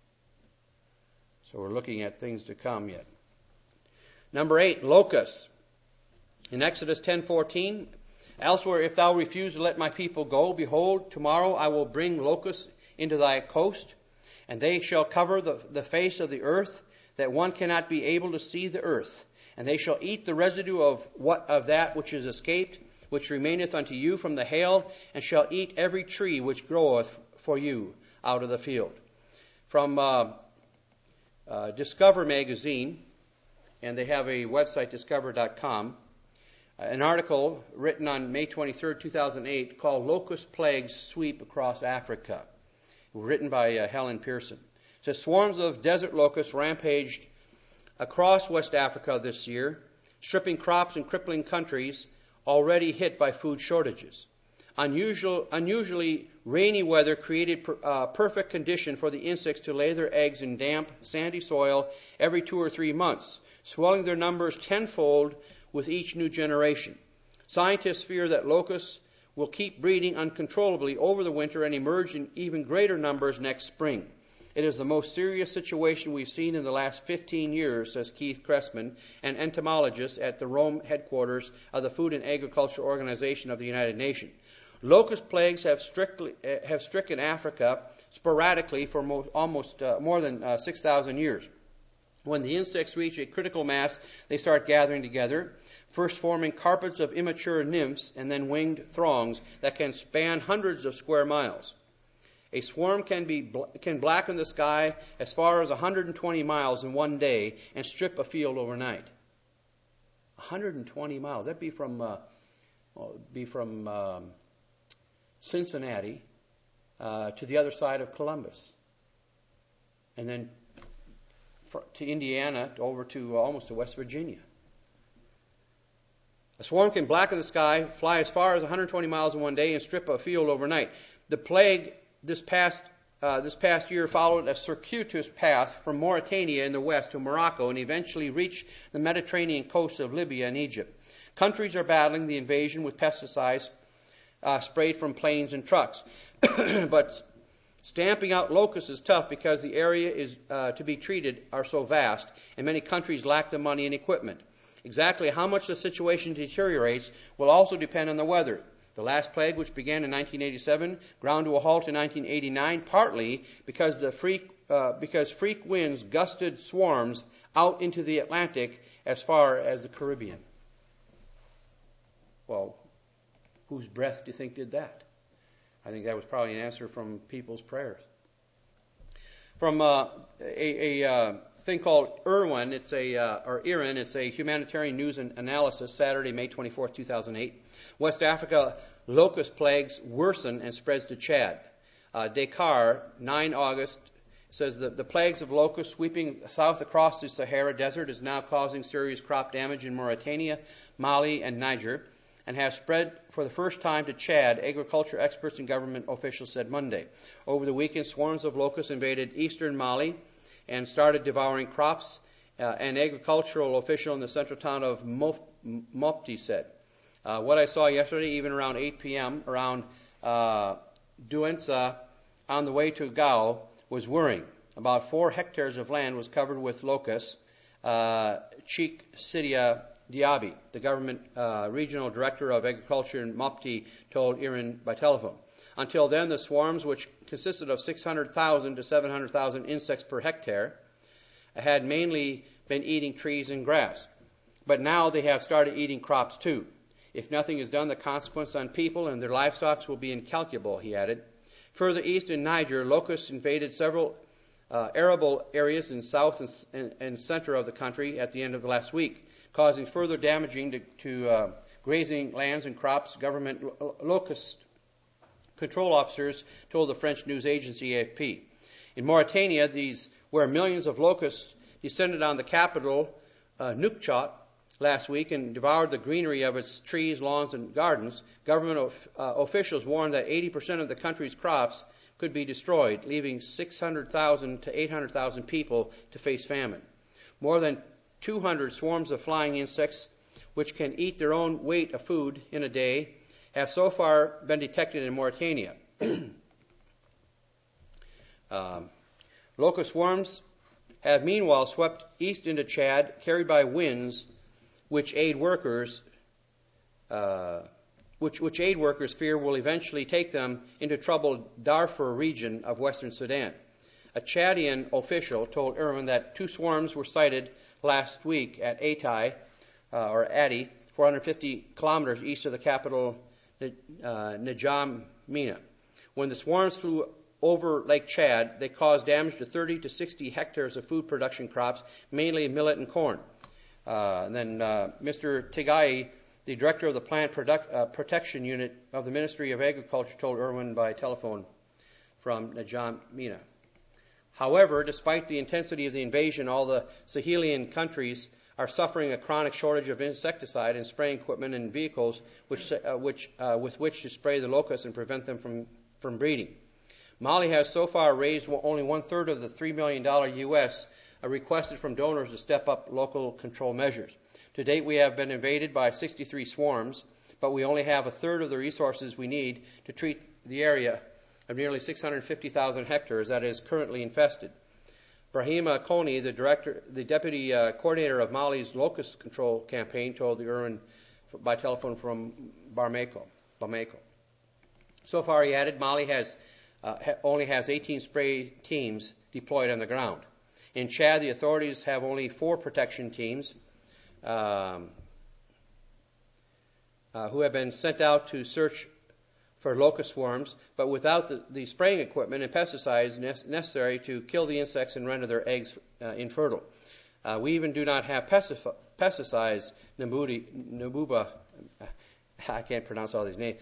Speaker 1: So we're looking at things to come yet. Number 8, locusts. In Exodus 10:14, Elsewhere, if thou refuse to let my people go, behold, tomorrow I will bring locusts into thy coast, and they shall cover the face of the earth, that one cannot be able to see the earth. And they shall eat the residue of that which is escaped, which remaineth unto you from the hail, and shall eat every tree which groweth for you out of the field. From Discover magazine, and they have a website, discover.com, an article written on May 23, 2008, called Locust Plagues Sweep Across Africa, written by Helen Pearson. It says, swarms of desert locusts rampaged across West Africa this year, stripping crops and crippling countries already hit by food shortages. Unusually rainy weather created perfect condition for the insects to lay their eggs in damp, sandy soil every 2 or 3 months, swelling their numbers tenfold with each new generation. Scientists fear that locusts will keep breeding uncontrollably over the winter and emerge in even greater numbers next spring. It is the most serious situation we've seen in the last 15 years, says Keith Cressman, an entomologist at the Rome headquarters of the Food and Agriculture Organization of the United Nations. Locust plagues have stricken Africa sporadically for more than 6,000 years. When the insects reach a critical mass, they start gathering together, first forming carpets of immature nymphs and then winged throngs that can span hundreds of square miles. A swarm can blacken the sky as far as 120 miles in one day and strip a field overnight. 120 miles. That'd be from Cincinnati to the other side of Columbus, and then to Indiana, over to almost to West Virginia. A swarm can blacken the sky, fly as far as 120 miles in one day, and strip a field overnight. The plague this past year followed a circuitous path from Mauritania in the west to Morocco and eventually reached the Mediterranean coast of Libya and Egypt. Countries are battling the invasion with pesticides sprayed from planes and trucks. But stamping out locusts is tough because the area is to be treated are so vast, and many countries lack the money and equipment. Exactly how much the situation deteriorates will also depend on the weather. The last plague, which began in 1987, ground to a halt in 1989, partly because freak winds gusted swarms out into the Atlantic as far as the Caribbean. Well, whose breath do you think did that? I think that was probably an answer from people's prayers. From a thing called IRWIN, it's a humanitarian news and analysis, Saturday, May 24, 2008. West Africa locust plagues worsen and spreads to Chad. Dakar, 9 August, says that the plagues of locusts sweeping south across the Sahara Desert is now causing serious crop damage in Mauritania, Mali, and Niger, and has spread for the first time to Chad, agriculture experts and government officials said Monday. Over the weekend, swarms of locusts invaded eastern Mali and started devouring crops, an agricultural official in the central town of Mopti said. What I saw yesterday, even around 8 p.m., around Douentza on the way to Gao, was worrying. About 4 hectares of land was covered with locusts. Cheikh Sidia Diaby, the government regional director of agriculture in Mopti, told IRIN by telephone. Until then, the swarms, which consisted of 600,000 to 700,000 insects per hectare, had mainly been eating trees and grass. But now they have started eating crops too. If nothing is done, the consequence on people and their livestock will be incalculable, he added. Further east in Niger, locusts invaded several arable areas in south and center of the country at the end of the last week, causing further damaging to grazing lands and crops. Government locust control officers told the French news agency AFP. In Mauritania, where millions of locusts descended on the capital, Nouakchott, last week and devoured the greenery of its trees, lawns, and gardens, government officials warned that 80% of the country's crops could be destroyed, leaving 600,000 to 800,000 people to face famine. More than 200 swarms of flying insects, which can eat their own weight of food in a day, have so far been detected in Mauritania. Locust swarms have meanwhile swept east into Chad, carried by winds which aid workers which aid workers fear will eventually take them into troubled Darfur region of western Sudan. A Chadian official told Irwin that 2 swarms were sighted last week at Adi, 450 kilometers east of the capital N'Djamena. When the swarms flew over Lake Chad, they caused damage to 30 to 60 hectares of food production crops, mainly millet and corn. Then Mr. Tigai, the director of the Plant Protection Unit of the Ministry of Agriculture, told Irwin by telephone from N'Djamena. However, despite the intensity of the invasion, all the Sahelian countries are suffering a chronic shortage of insecticide and spraying equipment and vehicles with which to spray the locusts and prevent them from breeding. Mali has so far raised only 1/3 of the $3 million U.S. Requested from donors to step up local control measures. To date, we have been invaded by 63 swarms, but we only have 1/3 of the resources we need to treat the area of nearly 650,000 hectares that is currently infested. Brahima Koni, the deputy coordinator of Mali's locust control campaign, told the Irwin by telephone from Bamako. So far, he added, Mali only has 18 spray teams deployed on the ground. In Chad, the authorities have only 4 protection teams who have been sent out to search for locust swarms, but without the spraying equipment and pesticides necessary to kill the insects and render their eggs infertile. We even do not have pesticides. Nabuba, I can't pronounce all these names.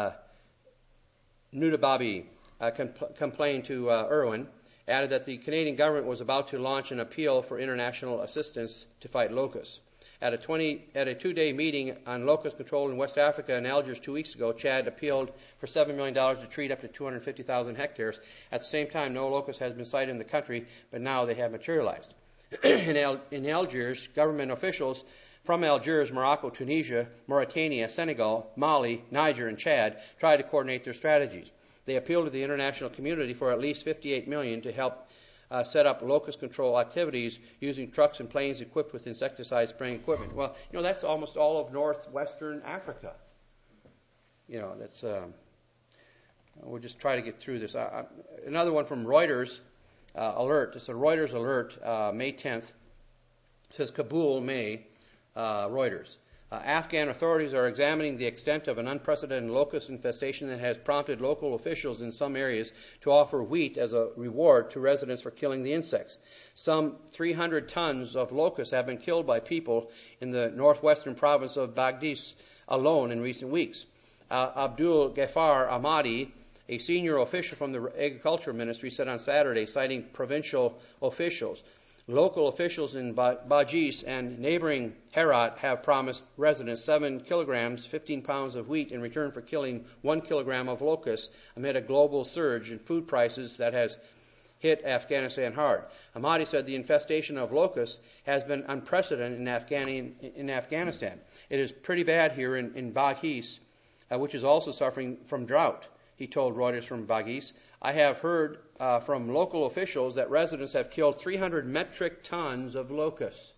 Speaker 1: Nudababi complained to Irwin, added that the Canadian government was about to launch an appeal for international assistance to fight locusts. At a 2-day meeting on locust control in West Africa and Algiers 2 weeks ago, Chad appealed for $7 million to treat up to 250,000 hectares. At the same time, no locust has been sighted in the country, but now they have materialized. In Algiers, government officials from Algiers, Morocco, Tunisia, Mauritania, Senegal, Mali, Niger, and Chad tried to coordinate their strategies. They appealed to the international community for at least $58 million to help set up locust control activities using trucks and planes equipped with insecticide spraying equipment. Well, that's almost all of northwestern Africa. That's we'll just try to get through this. Another one from Reuters alert. It's a Reuters alert, May 10th. It says Kabul, May, Reuters. Afghan authorities are examining the extent of an unprecedented locust infestation that has prompted local officials in some areas to offer wheat as a reward to residents for killing the insects. Some 300 tons of locusts have been killed by people in the northwestern province of Baghdis alone in recent weeks. Abdul Ghaffar Ahmadi, a senior official from the Agriculture Ministry, said on Saturday, citing provincial officials, local officials in Baghdis and neighboring Herat have promised residents 7 kilograms, 15 pounds of wheat in return for killing 1 kilogram of locusts amid a global surge in food prices that has hit Afghanistan hard. Ahmadi said the infestation of locusts has been unprecedented in Afghanistan. It is pretty bad here in Baghdis, which is also suffering from drought, he told Reuters from Baghdis. I have heard from local officials that residents have killed 300 metric tons of locusts.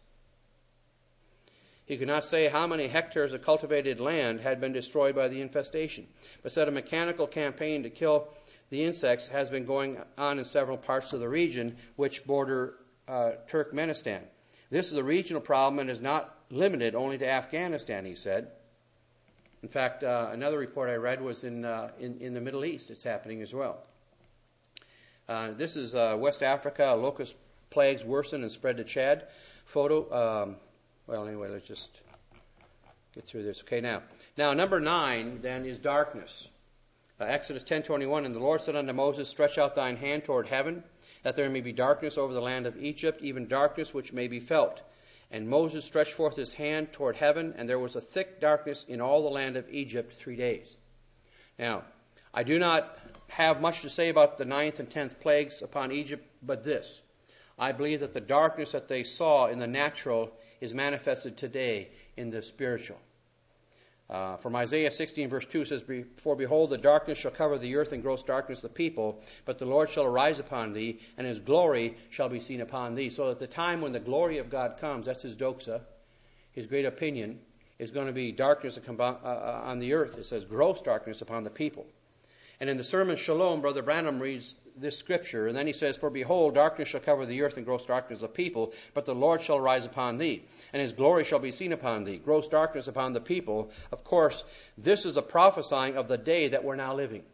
Speaker 1: He could not say how many hectares of cultivated land had been destroyed by the infestation, but said a mechanical campaign to kill the insects has been going on in several parts of the region which border Turkmenistan. This is a regional problem and is not limited only to Afghanistan, he said. In fact, another report I read was in the Middle East. It's happening as well. This is West Africa. Locust plagues worsen and spread to Chad. Photo. Anyway, let's just get through this. Okay, now number 9 then is darkness. Exodus 10:21. And the Lord said unto Moses, stretch out thine hand toward heaven, that there may be darkness over the land of Egypt, even darkness which may be felt. And Moses stretched forth his hand toward heaven, and there was a thick darkness in all the land of Egypt 3 days. Now, I do not have much to say about the 9th and 10th plagues upon Egypt, but this. I believe that the darkness that they saw in the natural is manifested today in the spiritual. From Isaiah 16 verse 2 says, for behold, the darkness shall cover the earth and gross darkness the people, but the Lord shall arise upon thee, and his glory shall be seen upon thee. So at the time when the glory of God comes, that's his doxa, his great opinion, is going to be darkness on the earth. It says gross darkness upon the people. And in the sermon Shalom, Brother Branham reads this scripture, and then he says, "For behold, darkness shall cover the earth, and gross darkness of people, but the Lord shall rise upon thee, and his glory shall be seen upon thee." Gross darkness upon the people. Of course, this is a prophesying of the day that we're now living.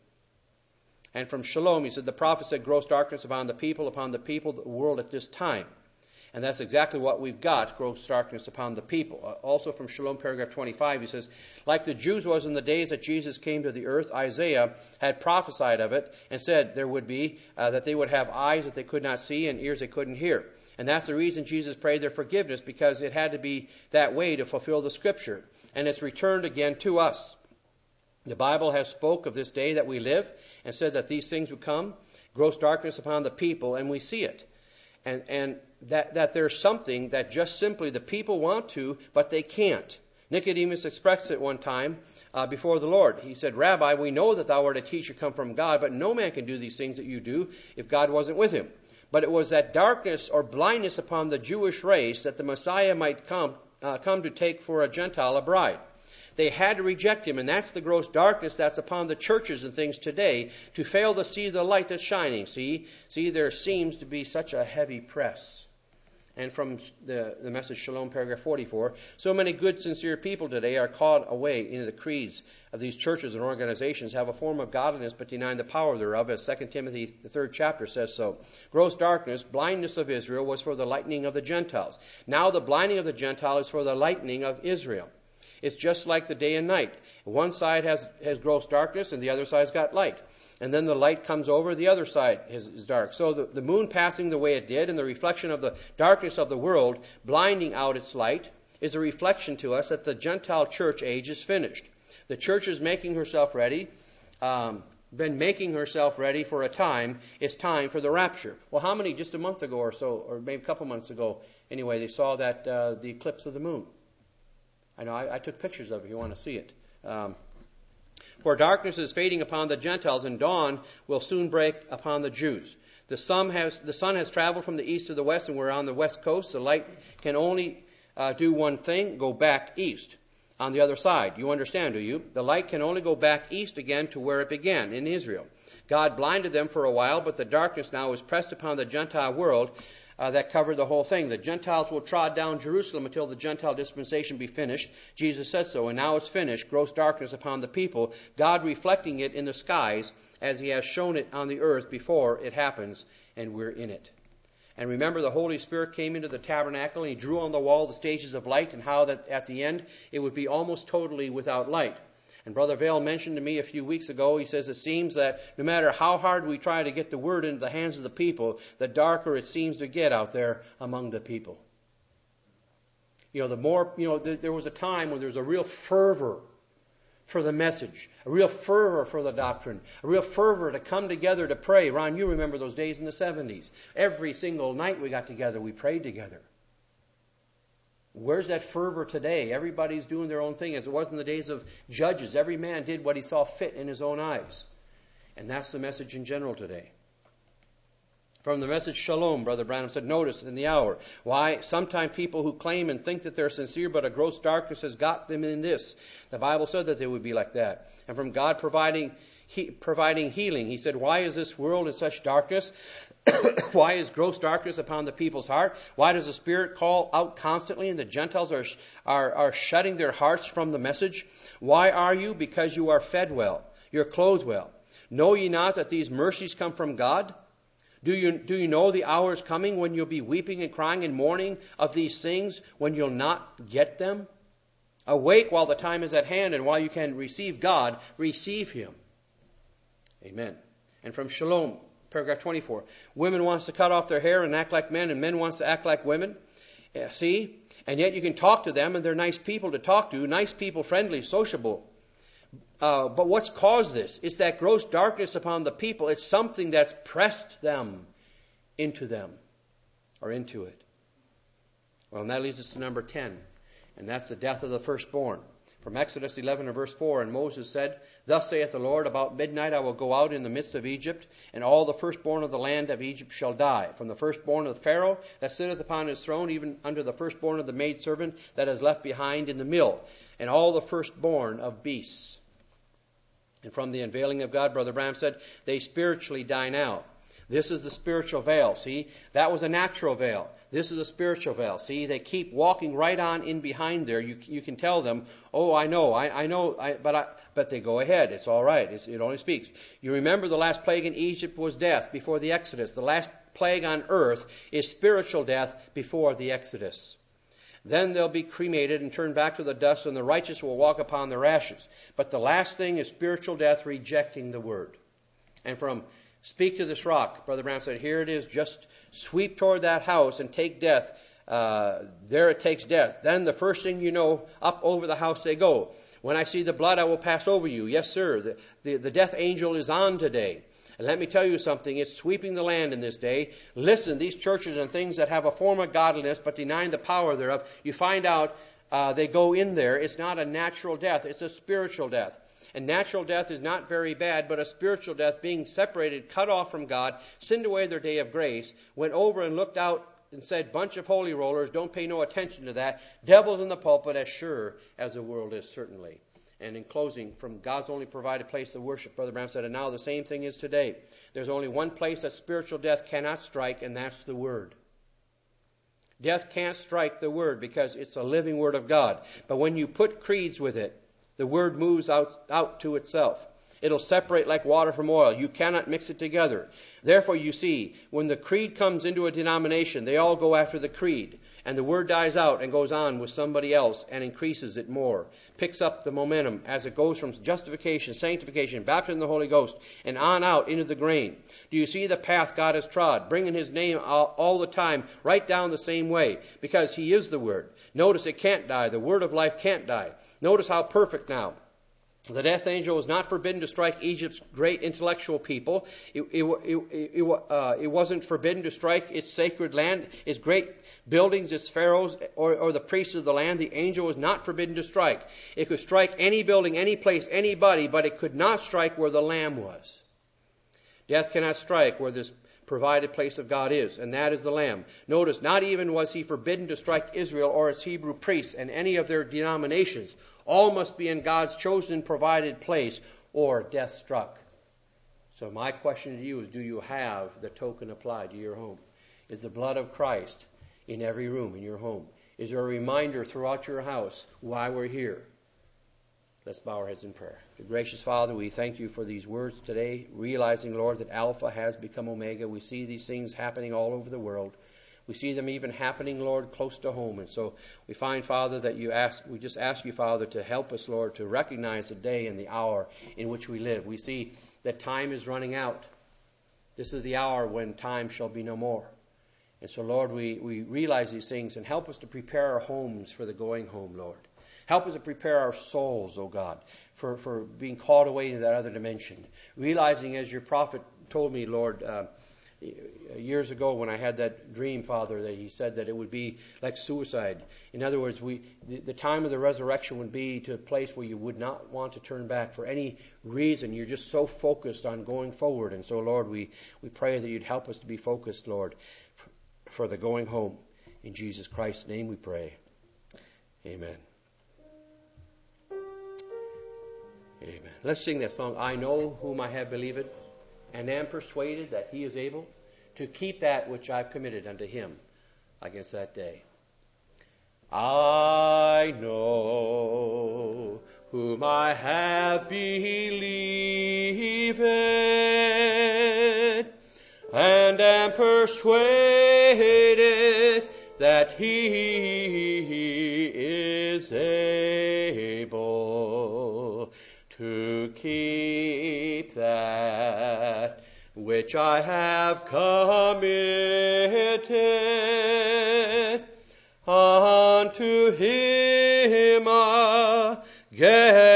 Speaker 1: And from Shalom, he said, the prophet said, gross darkness upon the people, the world at this time. And that's exactly what we've got, gross darkness upon the people. Also from Shalom, paragraph 25, he says, like the Jews was in the days that Jesus came to the earth, Isaiah had prophesied of it and said there would be, that they would have eyes that they could not see and ears they couldn't hear. And that's the reason Jesus prayed their forgiveness, because it had to be that way to fulfill the scripture. And it's returned again to us. The Bible has spoke of this day that we live and said that these things would come, gross darkness upon the people, and we see it. And that there's something that just simply the people want to, but they can't. Nicodemus expressed it one time before the Lord. He said, "Rabbi, we know that thou art a teacher come from God, but no man can do these things that you do if God wasn't with him." But it was that darkness or blindness upon the Jewish race that the Messiah might come to take for a Gentile a bride. They had to reject him, and that's the gross darkness that's upon the churches and things today, to fail to see the light that's shining. See, there seems to be such a heavy press. And from the message Shalom, paragraph 44, so many good, sincere people today are caught away into the creeds of these churches and organizations, have a form of godliness but denying the power thereof, as 2 Timothy, the 3rd chapter says so. Gross darkness, blindness of Israel, was for the lightning of the Gentiles. Now the blinding of the Gentile is for the lightning of Israel. It's just like the day and night. One side has gross darkness and the other side's got light. And then the light comes over, the other side is dark. So the moon passing the way it did and the reflection of the darkness of the world blinding out its light is a reflection to us that the Gentile church age is finished. The church is making herself ready, been making herself ready for a time. It's time for the rapture. Well, how many just a month ago or so, or maybe a couple months ago, anyway, they saw that the eclipse of the moon. I know I took pictures of it if you want to see it. For darkness is fading upon the Gentiles, and dawn will soon break upon the Jews. The sun has traveled from the east to the west, and we're on the west coast. The light can only do one thing, go back east on the other side. You understand, do you? The light can only go back east again to where it began, in Israel. God blinded them for a while, but the darkness now is pressed upon the Gentile world that covered the whole thing. The Gentiles will trod down Jerusalem until the Gentile dispensation be finished. Jesus said so, and now it's finished. Gross darkness upon the people. God reflecting it in the skies as he has shown it on the earth before it happens, and we're in it. And remember, the Holy Spirit came into the tabernacle, and he drew on the wall the stages of light, and how that at the end it would be almost totally without light. And Brother Vail mentioned to me a few weeks ago, he says it seems that no matter how hard we try to get the word into the hands of the people, the darker it seems to get out there among the people. There was a time when there was a real fervor for the message, a real fervor for the doctrine, a real fervor to come together to pray. Ron, you remember those days in the 70s. Every single night we got together, we prayed together. Where's that fervor today? Everybody's doing their own thing, as it was in the days of Judges. Every man did what he saw fit in his own eyes. And that's the message in general today. From the message Shalom, Brother Branham said, notice in the hour. Why? Sometimes people who claim and think that they're sincere, but a gross darkness has got them in this. The Bible said that they would be like that. And from God providing healing, he said, why is this world in such darkness? Why is gross darkness upon the people's heart? Why does the Spirit call out constantly and the Gentiles are shutting their hearts from the message? Why are you? Because you are fed well, you're clothed well. Know ye not that these mercies come from God? Do you know the hour is coming when you'll be weeping and crying and mourning of these things, when you'll not get them? Awake while the time is at hand, and while you can receive God, receive him. Amen. And from Shalom, paragraph 24. Women wants to cut off their hair and act like men, and men wants to act like women. See? And yet you can talk to them, and they're nice people to talk to. Nice people, friendly, sociable. But what's caused this? It's that gross darkness upon the people. It's something that's pressed them, into it. Well, and that leads us to number 10. And that's the death of the firstborn. From Exodus 11 and verse 4, and Moses said, Thus saith the Lord, about midnight I will go out in the midst of Egypt, and all the firstborn of the land of Egypt shall die. From the firstborn of Pharaoh that sitteth upon his throne, even unto the firstborn of the maidservant that is left behind in the mill. and all the firstborn of beasts. And from the unveiling of God, Brother Branham said, they spiritually die now. This is the spiritual veil. See, that was a natural veil. This is a spiritual veil. See, they keep walking right on in behind there. You can tell them, oh, I know, but they go ahead. It's all right. It only speaks. You remember the last plague in Egypt was death before the Exodus. The last plague on earth is spiritual death before the Exodus. Then they'll be cremated and turned back to the dust, and the righteous will walk upon their ashes. But the last thing is spiritual death, rejecting the word. And from speak to this rock, Brother Branham said, here it is, just sweep toward that house and take death. There it takes death. Then the first thing you know, up over the house they go. When I see the blood, I will pass over you. Yes, sir, the death angel is on today. And let me tell you something, it's sweeping the land in this day. Listen, these churches and things that have a form of godliness but denying the power thereof, you find out they go in there. It's not a natural death, it's a spiritual death. And natural death is not very bad, but a spiritual death, being separated, cut off from God, sinned away their day of grace, went over and looked out and said, bunch of holy rollers, don't pay no attention to that. Devils in the pulpit, as sure as the world is, certainly. And in closing, from God's only provided place of worship, Brother Branham said, and now the same thing is today. There's only one place that spiritual death cannot strike, and that's the Word. Death can't strike the Word because it's a living Word of God. But when you put creeds with it, the Word moves out to itself. It'll separate like water from oil. You cannot mix it together. Therefore, you see, when the creed comes into a denomination, they all go after the creed. And the word dies out and goes on with somebody else and increases it more. Picks up the momentum as it goes from justification, sanctification, baptism in the Holy Ghost, and on out into the grain. Do you see the path God has trod, bringing His name all the time, right down the same way? Because He is the Word. Notice it can't die. The Word of life can't die. Notice how perfect now. The death angel was not forbidden to strike Egypt's great intellectual people. It wasn't forbidden to strike its sacred land, its great buildings, its pharaohs, or the priests of the land. The angel was not forbidden to strike. It could strike any building, any place, anybody, but it could not strike where the Lamb was. Death cannot strike where this provided place of God is, and that is the Lamb. Notice, not even was He forbidden to strike Israel or its Hebrew priests and any of their denominations. All must be in God's chosen provided place, or death struck. So my question to you is, do you have the token applied to your home? Is the blood of Christ in every room in your home? Is there a reminder throughout your house why we're here? Let's bow our heads in prayer. Gracious Father, we thank You for these words today, realizing, Lord, that Alpha has become Omega. We see these things happening all over the world. We see them even happening, Lord, close to home. And so we find, Father, that we just ask You, Father, to help us, Lord, to recognize the day and the hour in which we live. We see that time is running out. This is the hour when time shall be no more. And so, Lord, we realize these things, and help us to prepare our homes for the going home, Lord. Help us to prepare our souls, O God, for being called away to that other dimension. Realizing, as Your prophet told me, Lord, years ago when I had that dream, Father, that he said that it would be like suicide. In other words, the time of the resurrection would be to a place where you would not want to turn back for any reason. You're just so focused on going forward. And so, Lord, we pray that You'd help us to be focused, Lord, for the going home. In Jesus Christ's name we pray. Amen. Amen. Let's sing that song, I Know Whom I Have Believed, and am persuaded that He is able to keep that which I've committed unto Him against that day. I know whom I have believed, and am persuaded that He is able to keep that which I have committed unto Him against